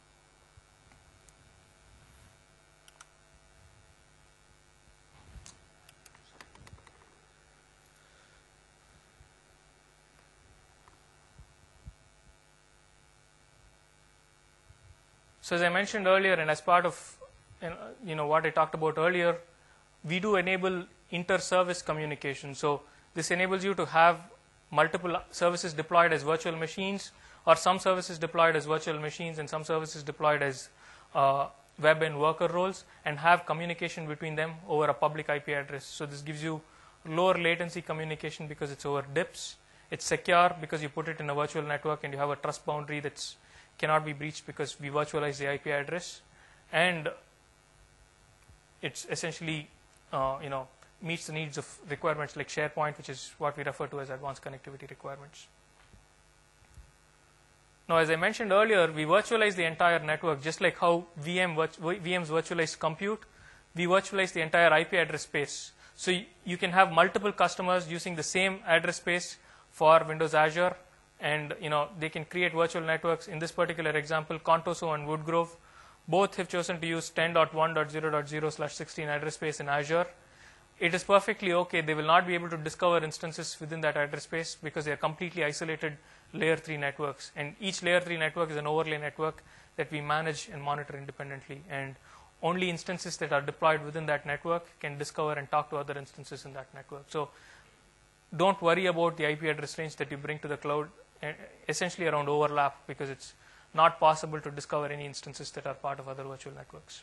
So as I mentioned earlier, and as part of what I talked about earlier, we do enable inter-service communication. So this enables you to have multiple services deployed as virtual machines, or some services deployed as virtual machines and some services deployed as web and worker roles, and have communication between them over a public IP address. So this gives you lower latency communication because it's over DIPS, It's secure because you put it in a virtual network and you have a trust boundary that cannot be breached because we virtualize the IP address, and it's essentially meets the needs of requirements like SharePoint, which is what we refer to as advanced connectivity requirements. Now, as I mentioned earlier, we virtualize the entire network just like how VMs virtualize compute. We virtualize the entire IP address space. So you can have multiple customers using the same address space for Windows Azure, and they can create virtual networks. In this particular example, Contoso and Woodgrove both have chosen to use 10.1.0.0/16 address space in Azure. It is perfectly okay. They will not be able to discover instances within that address space because they are completely isolated layer 3 networks, and each layer 3 network is an overlay network that we manage and monitor independently, and only instances that are deployed within that network can discover and talk to other instances in that network. So don't worry about the IP address range that you bring to the cloud essentially around overlap, because it's not possible to discover any instances that are part of other virtual networks.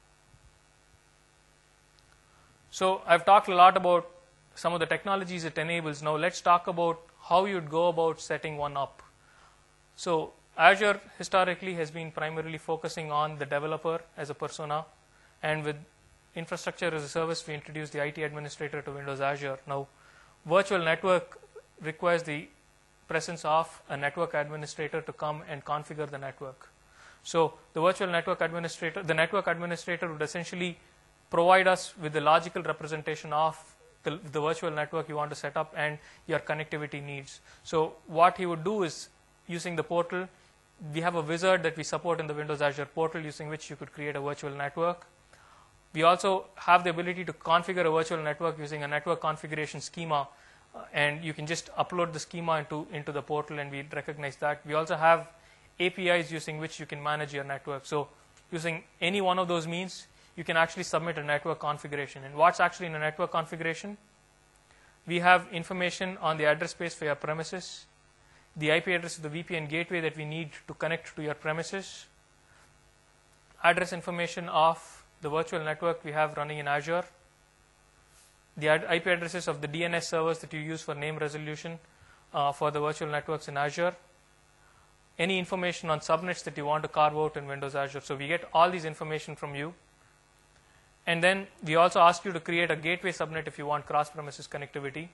So I've talked a lot about some of the technologies it enables. Now let's talk about how you'd go about setting one up. So Azure historically has been primarily focusing on the developer as a persona, and with infrastructure as a service, we introduced the IT administrator to Windows Azure. Now, virtual network requires the presence of a network administrator to come and configure the network. So the network administrator would essentially provide us with the logical representation of the virtual network you want to set up and your connectivity needs. So what he would do is, using the portal, we have a wizard that we support in the Windows Azure portal, using which you could create a virtual network. We also have the ability to configure a virtual network using a network configuration schema, and you can just upload the schema into the portal and we recognize that. We also have APIs using which you can manage your network. So using any one of those means, you can actually submit a network configuration. And what's actually in a network configuration? We have information on the address space for your premises, the IP address of the VPN gateway that we need to connect to your premises, address information of the virtual network we have running in Azure, the IP addresses of the DNS servers that you use for name resolution for the virtual networks in Azure, any information on subnets that you want to carve out in Windows Azure. So we get all these information from you. And then we also ask you to create a gateway subnet if you want cross-premises connectivity.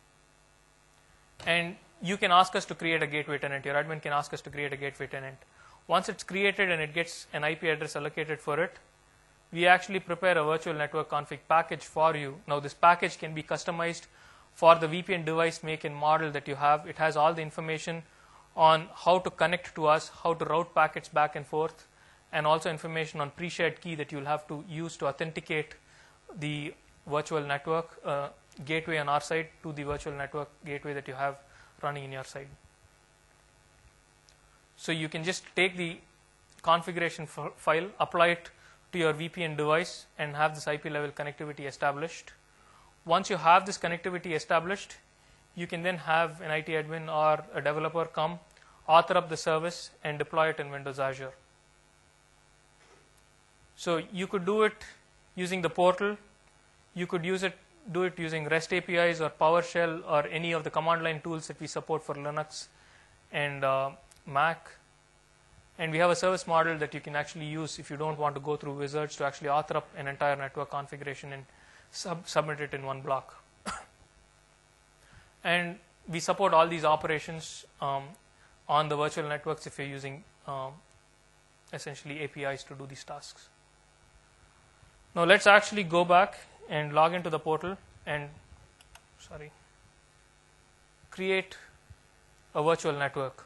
And you can ask us to create a gateway tenant. Your admin can ask us to create a gateway tenant. Once it's created and it gets an IP address allocated for it, we actually prepare a virtual network config package for you. Now this package can be customized for the VPN device make and model that you have. It has all the information on how to connect to us, how to route packets back and forth, and also information on pre-shared key that you'll have to use to authenticate the virtual network gateway on our side to the virtual network gateway that you have running in your side. So you can just take the configuration file, apply it to your VPN device, and have this IP level connectivity established. Once you have this connectivity established, you can then have an IT admin or a developer come, author up the service, and deploy it in Windows Azure. So you could do it using the portal. You could do it using REST APIs or PowerShell or any of the command line tools that we support for Linux and Mac. And we have a service model that you can actually use if you don't want to go through wizards to actually author up an entire network configuration and submit it in one block. And we support all these operations on the virtual networks if you're using essentially APIs to do these tasks. Now let's actually go back and log into the portal and create a virtual network.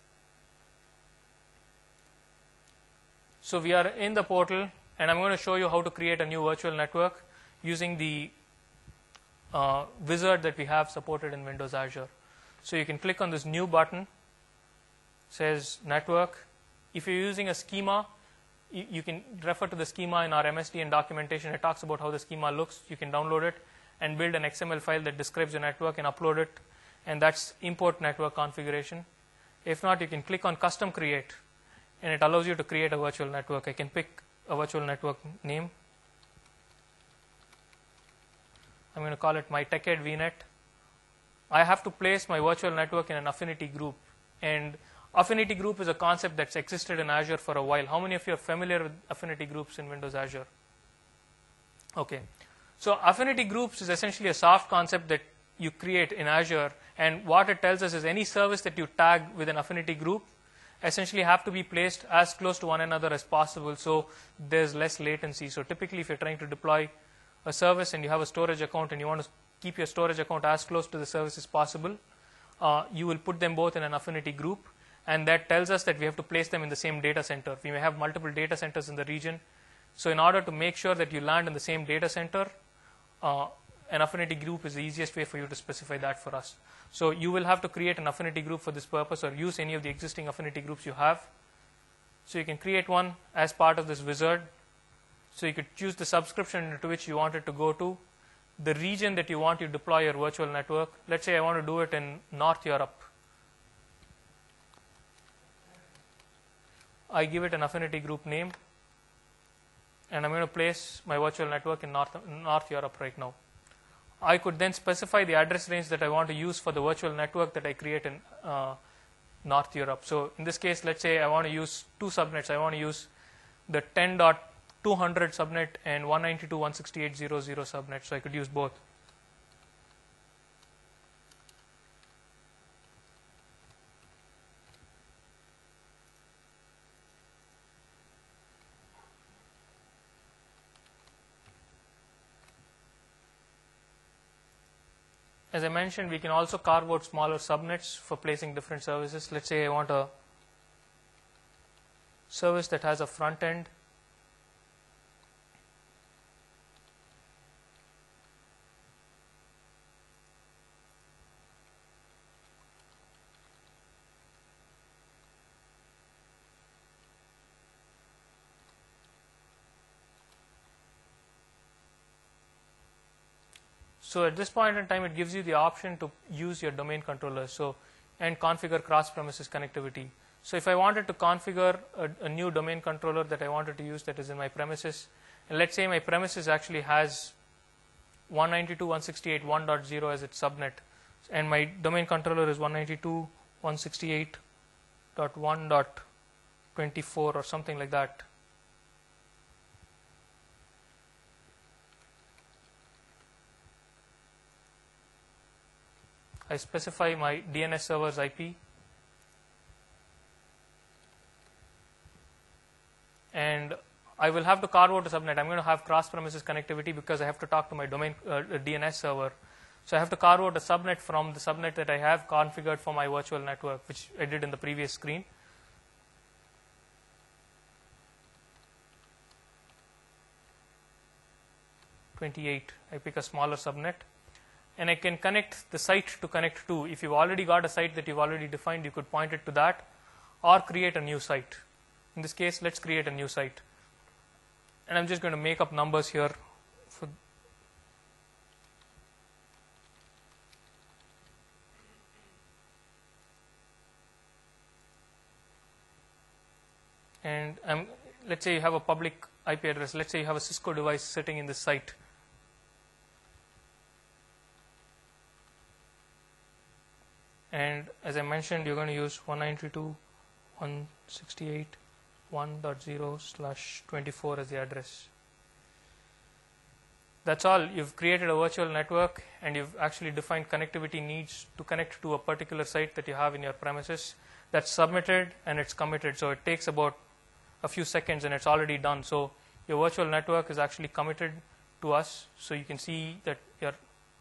So we are in the portal, and I'm going to show you how to create a new virtual network using the wizard that we have supported in Windows Azure. So you can click on this new button, says network. If you're using a schema, you can refer to the schema in our MSDN documentation. It talks about how the schema looks. You can download it and build an XML file that describes the network and upload it, and that's import network configuration. If not, you can click on custom create, and it allows you to create a virtual network. I can pick a virtual network name. I'm going to call it my TechEd VNet. I have to place my virtual network in an affinity group. And affinity group is a concept that's existed in Azure for a while. How many of you are familiar with affinity groups in Windows Azure? Okay. So affinity groups is essentially a soft concept that you create in Azure, and what it tells us is any service that you tag with an affinity group essentially have to be placed as close to one another as possible, so there's less latency. So typically if you're trying to deploy a service and you have a storage account and you want to keep your storage account as close to the service as possible, you will put them both in an affinity group, and that tells us that we have to place them in the same data center. We may have multiple data centers in the region, so in order to make sure that you land in the same data center, an affinity group is the easiest way for you to specify that for us. So you will have to create an affinity group for this purpose, or use any of the existing affinity groups you have. So you can create one as part of this wizard. So you could choose the subscription to which you want it to go to, the region that you want to deploy your virtual network. Let's say I want to do it in North Europe. I give it an affinity group name, and I'm going to place my virtual network in North Europe right now. I could then specify the address range that I want to use for the virtual network that I create in North Europe. So in this case, let's say I want to use two subnets. I want to use the 10.200 subnet and 192.168.0.0 subnet. So I could use both. As I mentioned, we can also carve out smaller subnets for placing different services. Let's say I want a service that has a front end. So at this point in time, it gives you the option to use your domain controller and configure cross-premises connectivity. So if I wanted to configure a new domain controller that I wanted to use that is in my premises, and let's say my premises actually has 192.168.1.0 as its subnet, and my domain controller is 192.168.1.24 or something like that. I specify my DNS server's IP, and I will have to carve out a subnet. I'm going to have cross-premises connectivity because I have to talk to my domain DNS server. So I have to carve out a subnet from the subnet that I have configured for my virtual network, which I did in the previous screen. I pick a smaller subnet. And I can connect the site to connect to. If you've already got a site that you've already defined, you could point it to that or create a new site. In this case, let's create a new site. And I'm just going to make up numbers here. And let's say you have a public IP address. Let's say you have a Cisco device sitting in this site. And as I mentioned, you're going to use 192.168.1.0/24 as the address. That's all. You've created a virtual network, and you've actually defined connectivity needs to connect to a particular site that you have in your premises. That's submitted and it's committed. So it takes about a few seconds and it's already done. So your virtual network is actually committed to us. So you can see that your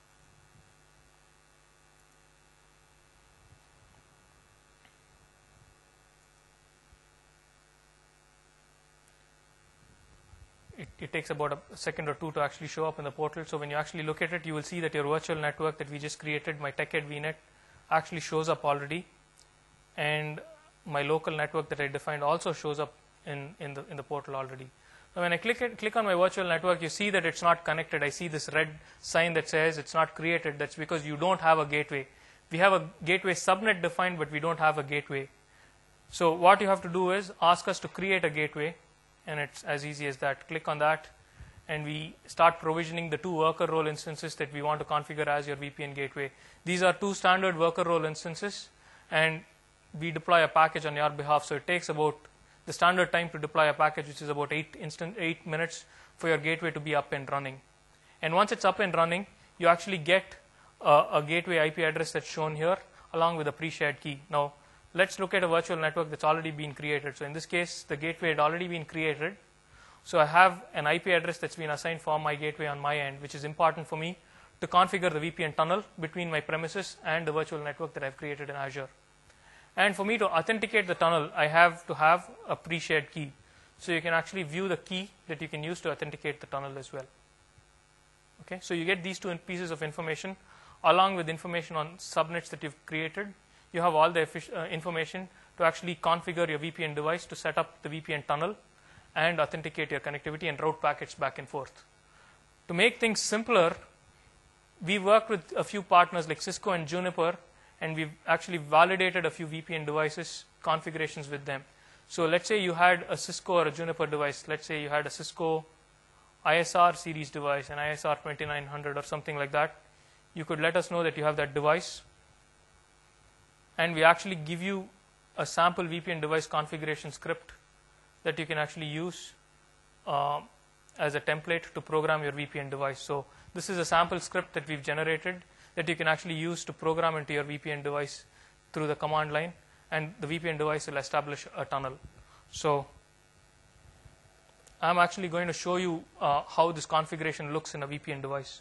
it takes about a second or two to actually show up in the portal. So when you actually look at it, you will see that your virtual network that we just created, my TechEd VNet, actually shows up already, and my local network that I defined also shows up in the portal already. Now when I click on my virtual network, you see that it's not connected. I see this red sign that says it's not created. That's because you don't have a gateway. We have a gateway subnet defined, but we don't have a gateway. So what you have to do is ask us to create a gateway. And it's as easy as that. Click on that, and we start provisioning the 2 worker role instances that we want to configure as your VPN gateway. These are 2 standard worker role instances, and we deploy a package on your behalf. So it takes about the standard time to deploy a package, which is about 8 minutes for your gateway to be up and running. And once it's up and running, you actually get a gateway IP address that's shown here along with a pre-shared key. Now, let's look at a virtual network that's already been created. So in this case, the gateway had already been created. So I have an IP address that's been assigned for my gateway on my end, which is important for me to configure the VPN tunnel between my premises and the virtual network that I've created in Azure. And for me to authenticate the tunnel, I have to have a pre-shared key. So you can actually view the key that you can use to authenticate the tunnel as well. Okay, so you get these 2 pieces of information along with information on subnets that you've created. You have all the information to actually configure your VPN device to set up the VPN tunnel and authenticate your connectivity and route packets back and forth. To make things simpler, we worked with a few partners like Cisco and Juniper, and we've actually validated a few VPN devices configurations with them. So let's say you had a Cisco or a Juniper device. Let's say you had a Cisco ISR series device, an ISR 2900 or something like that. You could let us know that you have that device, and we actually give you a sample VPN device configuration script that you can actually use as a template to program your VPN device. So this is a sample script that we've generated that you can actually use to program into your VPN device through the command line, and the VPN device will establish a tunnel. So I'm actually going to show you how this configuration looks in a VPN device.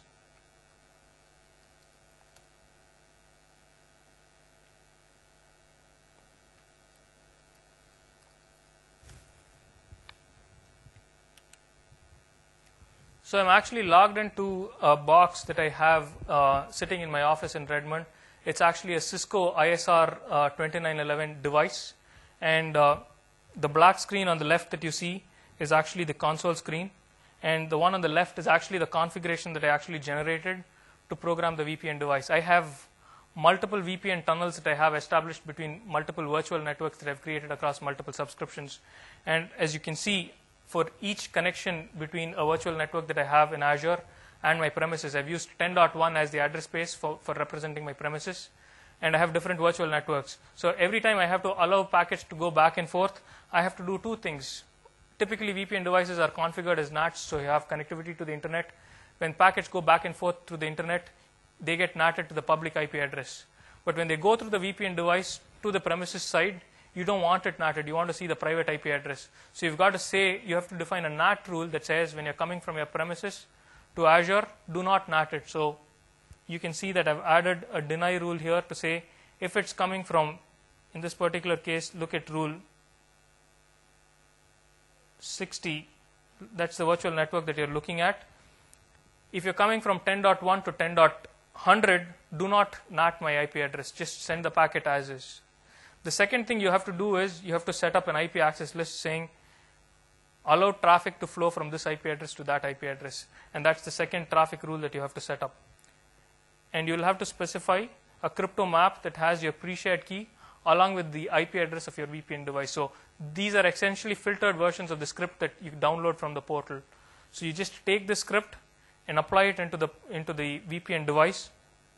So I'm actually logged into a box that I have sitting in my office in Redmond. It's actually a Cisco ISR 2911 device, and the black screen on the left that you see is actually the console screen, and the one on the left is actually the configuration that I actually generated to program the VPN device. I have multiple VPN tunnels that I have established between multiple virtual networks that I've created across multiple subscriptions. And as you can see, for each connection between a virtual network that I have in Azure and my premises, I've used 10.1 as the address space for representing my premises, and I have different virtual networks. So every time I have to allow packets to go back and forth, I have to do 2 things. Typically, VPN devices are configured as NATs, so you have connectivity to the internet. When packets go back and forth through the internet, they get NATed to the public IP address. But when they go through the VPN device to the premises side, you don't want it NATed. You want to see the private IP address. So you've got to say, you have to define a NAT rule that says when you're coming from your premises to Azure, do not NAT it. So you can see that I've added a deny rule here to say if it's coming from, in this particular case, look at rule 60. That's the virtual network that you're looking at. If you're coming from 10.1 to 10.100, do not NAT my IP address. Just send the packet as is. The second thing you have to do is you have to set up an IP access list saying allow traffic to flow from this IP address to that IP address. And that's the second traffic rule that you have to set up. And you'll have to specify a crypto map that has your pre-shared key along with the IP address of your VPN device. So these are essentially filtered versions of the script that you download from the portal. So you just take the script and apply it into the VPN device.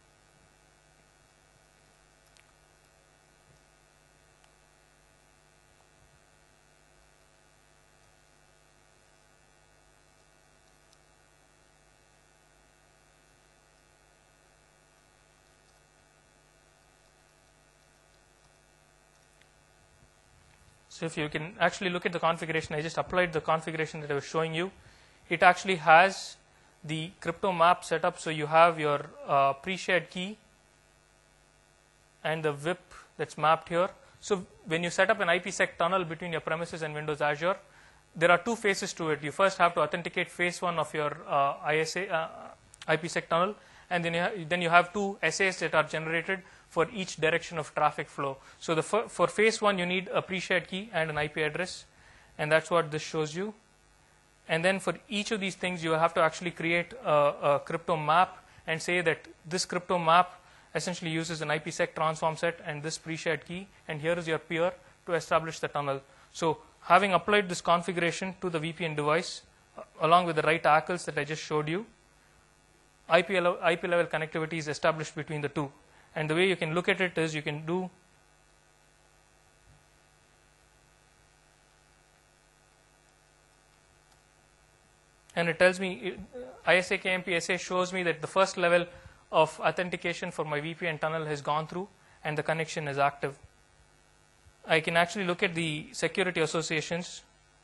So if you can actually look at the configuration, I just applied the configuration that I was showing you. It actually has the crypto map set up, so you have your pre-shared key and the VIP that's mapped here. So when you set up an IPsec tunnel between your premises and Windows Azure, there are 2 phases to it. You first have to authenticate phase 1 of your IPsec tunnel, and then you have 2 essays that are generated for each direction of traffic flow. So for phase 1, you need a pre-shared key and an IP address, and that's what this shows you. And then for each of these things, you have to actually create a crypto map and say that this crypto map essentially uses an IPsec transform set and this pre-shared key, and here is your peer to establish the tunnel. So having applied this configuration to the VPN device, along with the right ACLs that I just showed you, IP level connectivity is established between the two. And the way you can look at it is you can do and it tells me ISA KMP SA shows me that the first level of authentication for my VPN tunnel has gone through and the connection is active. I can actually look at the security associations,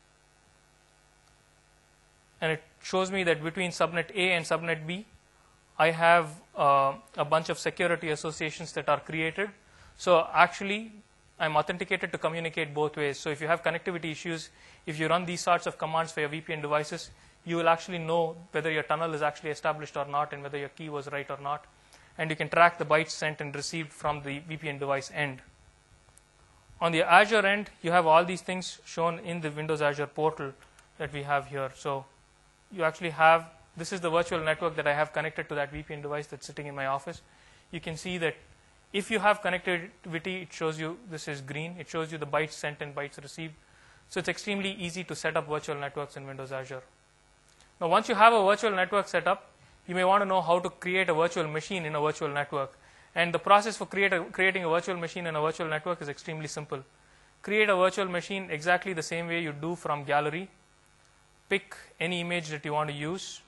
and it shows me that between subnet A and subnet B, I have a bunch of security associations that are created. So actually, I'm authenticated to communicate both ways. So if you have connectivity issues, if you run these sorts of commands for your VPN devices, you will actually know whether your tunnel is actually established or not and whether your key was right or not. And you can track the bytes sent and received from the VPN device end. On the Azure end, you have all these things shown in the Windows Azure portal that we have here. So you actually have, this is the virtual network that I have connected to that VPN device that's sitting in my office. You can see that if you have connectivity, it shows you, this is green, it shows you the bytes sent and bytes received. So it's extremely easy to set up virtual networks in Windows Azure. Now, once you have a virtual network set up, you may want to know how to create a virtual machine in a virtual network. And the process for creating a virtual machine in a virtual network is extremely simple. Create a virtual machine exactly the same way you do from gallery. Pick any image that you want to use.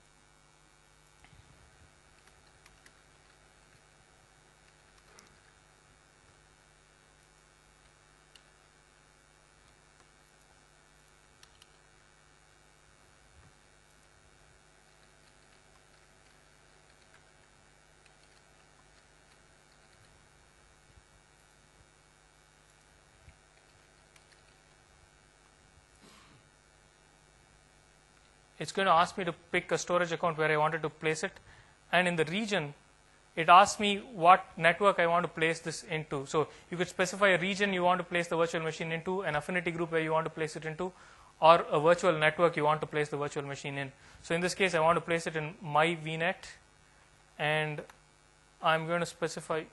It's going to ask me to pick a storage account where I wanted to place it. And in the region, it asks me what network I want to place this into. So you could specify a region you want to place the virtual machine into, an affinity group where you want to place it into, or a virtual network you want to place the virtual machine in. So in this case, I want to place it in my VNet, and I'm going to specify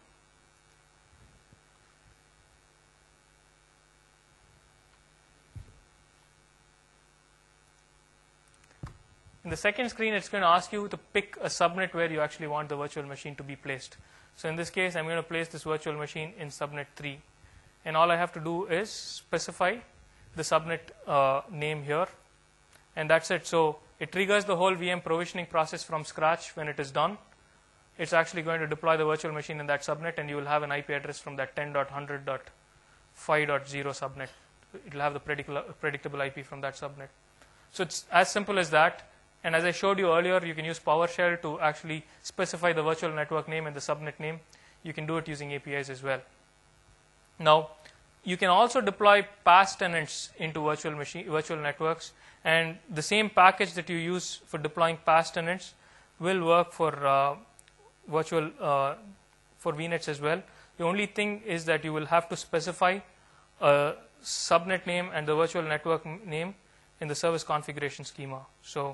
in the second screen, it's going to ask you to pick a subnet where you actually want the virtual machine to be placed. So in this case, I'm going to place this virtual machine in subnet 3. And all I have to do is specify the subnet name here. And that's it. So it triggers the whole VM provisioning process from scratch when it is done. It's actually going to deploy the virtual machine in that subnet, and you will have an IP address from that 10.100.5.0 subnet. It will have the predictable IP from that subnet. So it's as simple as that. And as I showed you earlier, you can use PowerShell to actually specify the virtual network name and the subnet name. You can do it using APIs as well. Now, you can also deploy PaaS tenants into virtual networks, and the same package that you use for deploying PaaS tenants will work for for VNets as well. The only thing is that you will have to specify a subnet name and the virtual network name in the service configuration schema. So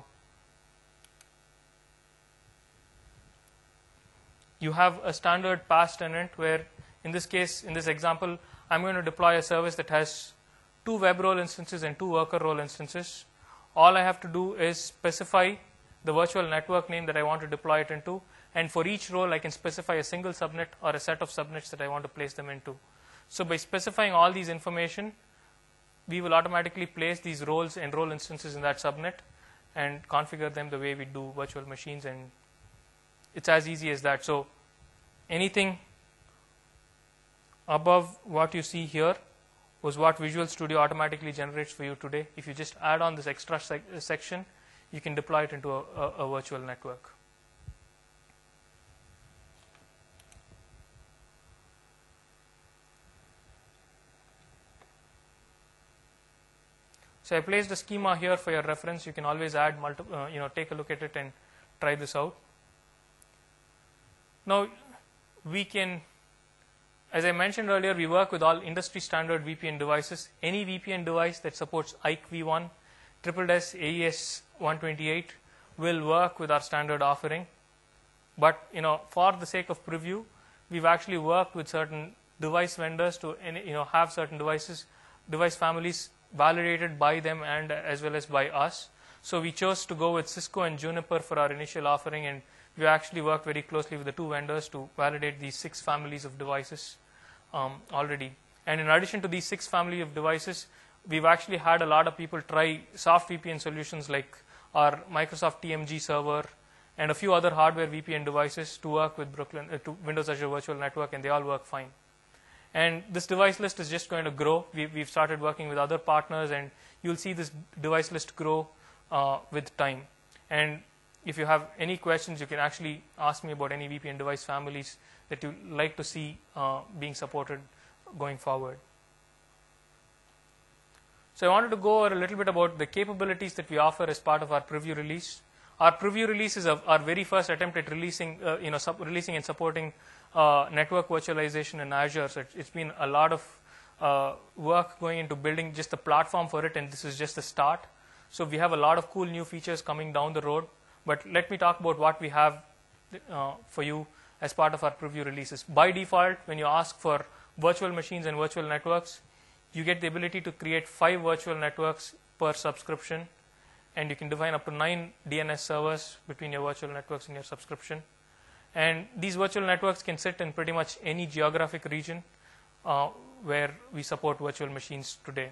you have a standard PaaS tenant where, in this case, in this example, I'm going to deploy a service that has 2 web role instances and 2 worker role instances. All I have to do is specify the virtual network name that I want to deploy it into, and for each role, I can specify a single subnet or a set of subnets that I want to place them into. So by specifying all these information, we will automatically place these roles and role instances in that subnet and configure them the way we do virtual machines, and it's as easy as that. So anything above what you see here was what Visual Studio automatically generates for you today. If you just add on this extra section, you can deploy it into a virtual network. So I placed the schema here for your reference. You can always add take a look at it and try this out. Now, we can, as I mentioned earlier, we work with all industry standard VPN devices. Any VPN device that supports IKE v1, SSS, AES 128 will work with our standard offering. But for the sake of preview, we've actually worked with certain device vendors to have certain device families validated by them and as well as by us. So we chose to go with Cisco and Juniper for our initial offering, and we actually worked very closely with the two vendors to validate these 6 families of devices already. And in addition to these 6 family of devices, we've actually had a lot of people try soft VPN solutions like our Microsoft TMG server and a few other hardware VPN devices to work with to Windows Azure Virtual Network, and they all work fine. And this device list is just going to grow. We've started working with other partners, and you'll see this device list grow with time. And if you have any questions, you can actually ask me about any VPN device families that you like to see being supported going forward. So I wanted to go over a little bit about the capabilities that we offer as part of our preview release. Our preview release is our very first attempt at releasing, releasing and supporting network virtualization in Azure. So it's been a lot of work going into building just the platform for it, and this is just the start. So we have a lot of cool new features coming down the road. But let me talk about what we have for you as part of our preview releases. By default, when you ask for virtual machines and virtual networks, you get the ability to create 5 virtual networks per subscription, and you can define up to 9 DNS servers between your virtual networks and your subscription. And these virtual networks can sit in pretty much any geographic region where we support virtual machines today.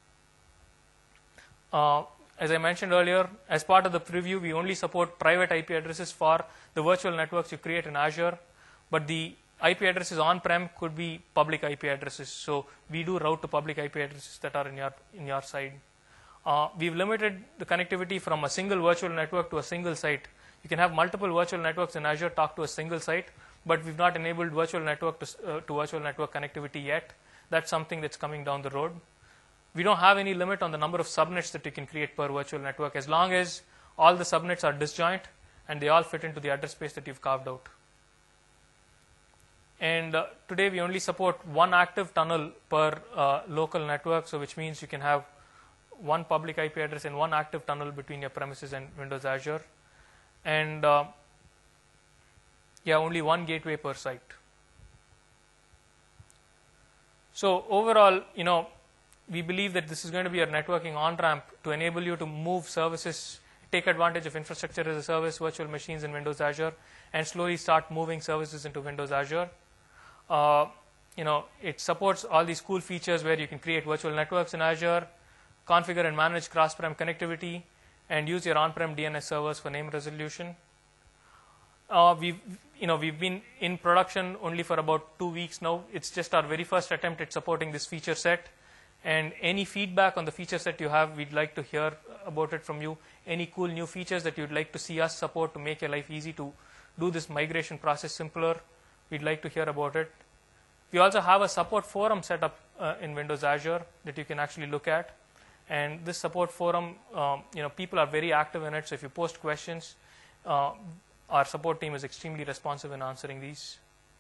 As I mentioned earlier, as part of the preview, we only support private IP addresses for the virtual networks you create in Azure, but the IP addresses on-prem could be public IP addresses. So we do route to public IP addresses that are in your side. We've limited the connectivity from a single virtual network to a single site. You can have multiple virtual networks in Azure talk to a single site, but we've not enabled virtual network to virtual network connectivity yet. That's something that's coming down the road. We don't have any limit on the number of subnets that you can create per virtual network, as long as all the subnets are disjoint and they all fit into the address space that you've carved out. And today we only support 1 active tunnel per local network, so which means you can have 1 public IP address and 1 active tunnel between your premises and Windows Azure. And only 1 gateway per site. So overall, we believe that this is going to be a networking on-ramp to enable you to move services, take advantage of infrastructure as a service, virtual machines in Windows Azure, and slowly start moving services into Windows Azure. It supports all these cool features where you can create virtual networks in Azure, configure and manage cross-prem connectivity, and use your on-prem DNS servers for name resolution. We've been in production only for about 2 weeks now. It's just our very first attempt at supporting this feature set. And any feedback on the feature set you have, we'd like to hear about it from you. Any cool new features that you'd like to see us support to make your life easy to do this migration process simpler, we'd like to hear about it. We also have a support forum set up in Windows Azure that you can actually look at. And this support forum, people are very active in it. So if you post questions, our support team is extremely responsive in answering these.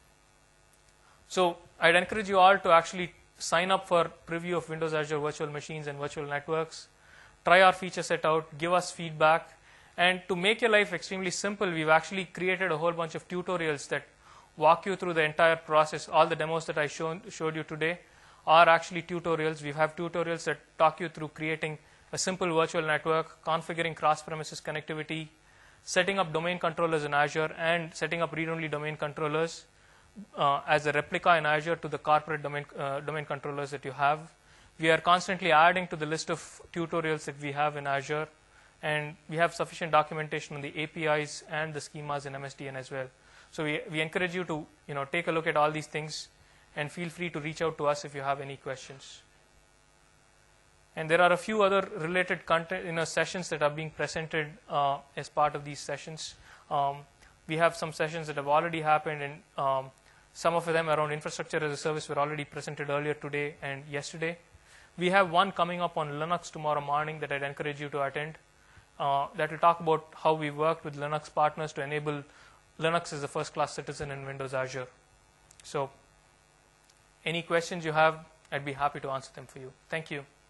So I'd encourage you all to actually sign up for preview of Windows Azure virtual machines and virtual networks. Try our feature set out, give us feedback. And to make your life extremely simple, we've actually created a whole bunch of tutorials that walk you through the entire process. All the demos that I showed you today are actually tutorials. We have tutorials that talk you through creating a simple virtual network, configuring cross-premises connectivity, setting up domain controllers in Azure, and setting up read-only domain controllers as a replica in Azure to the corporate domain controllers that you have. We are constantly adding to the list of tutorials that we have in Azure, and we have sufficient documentation on the APIs and the schemas in MSDN as well. So we encourage you to take a look at all these things, and feel free to reach out to us if you have any questions. And there are a few other related content, sessions that are being presented as part of these sessions. We have some sessions that have already happened, and some of them around infrastructure as a service were already presented earlier today and yesterday. We have one coming up on Linux tomorrow morning that I'd encourage you to attend. That will talk about how we worked with Linux partners to enable Linux as a first-class citizen in Windows Azure. So any questions you have, I'd be happy to answer them for you. Thank you.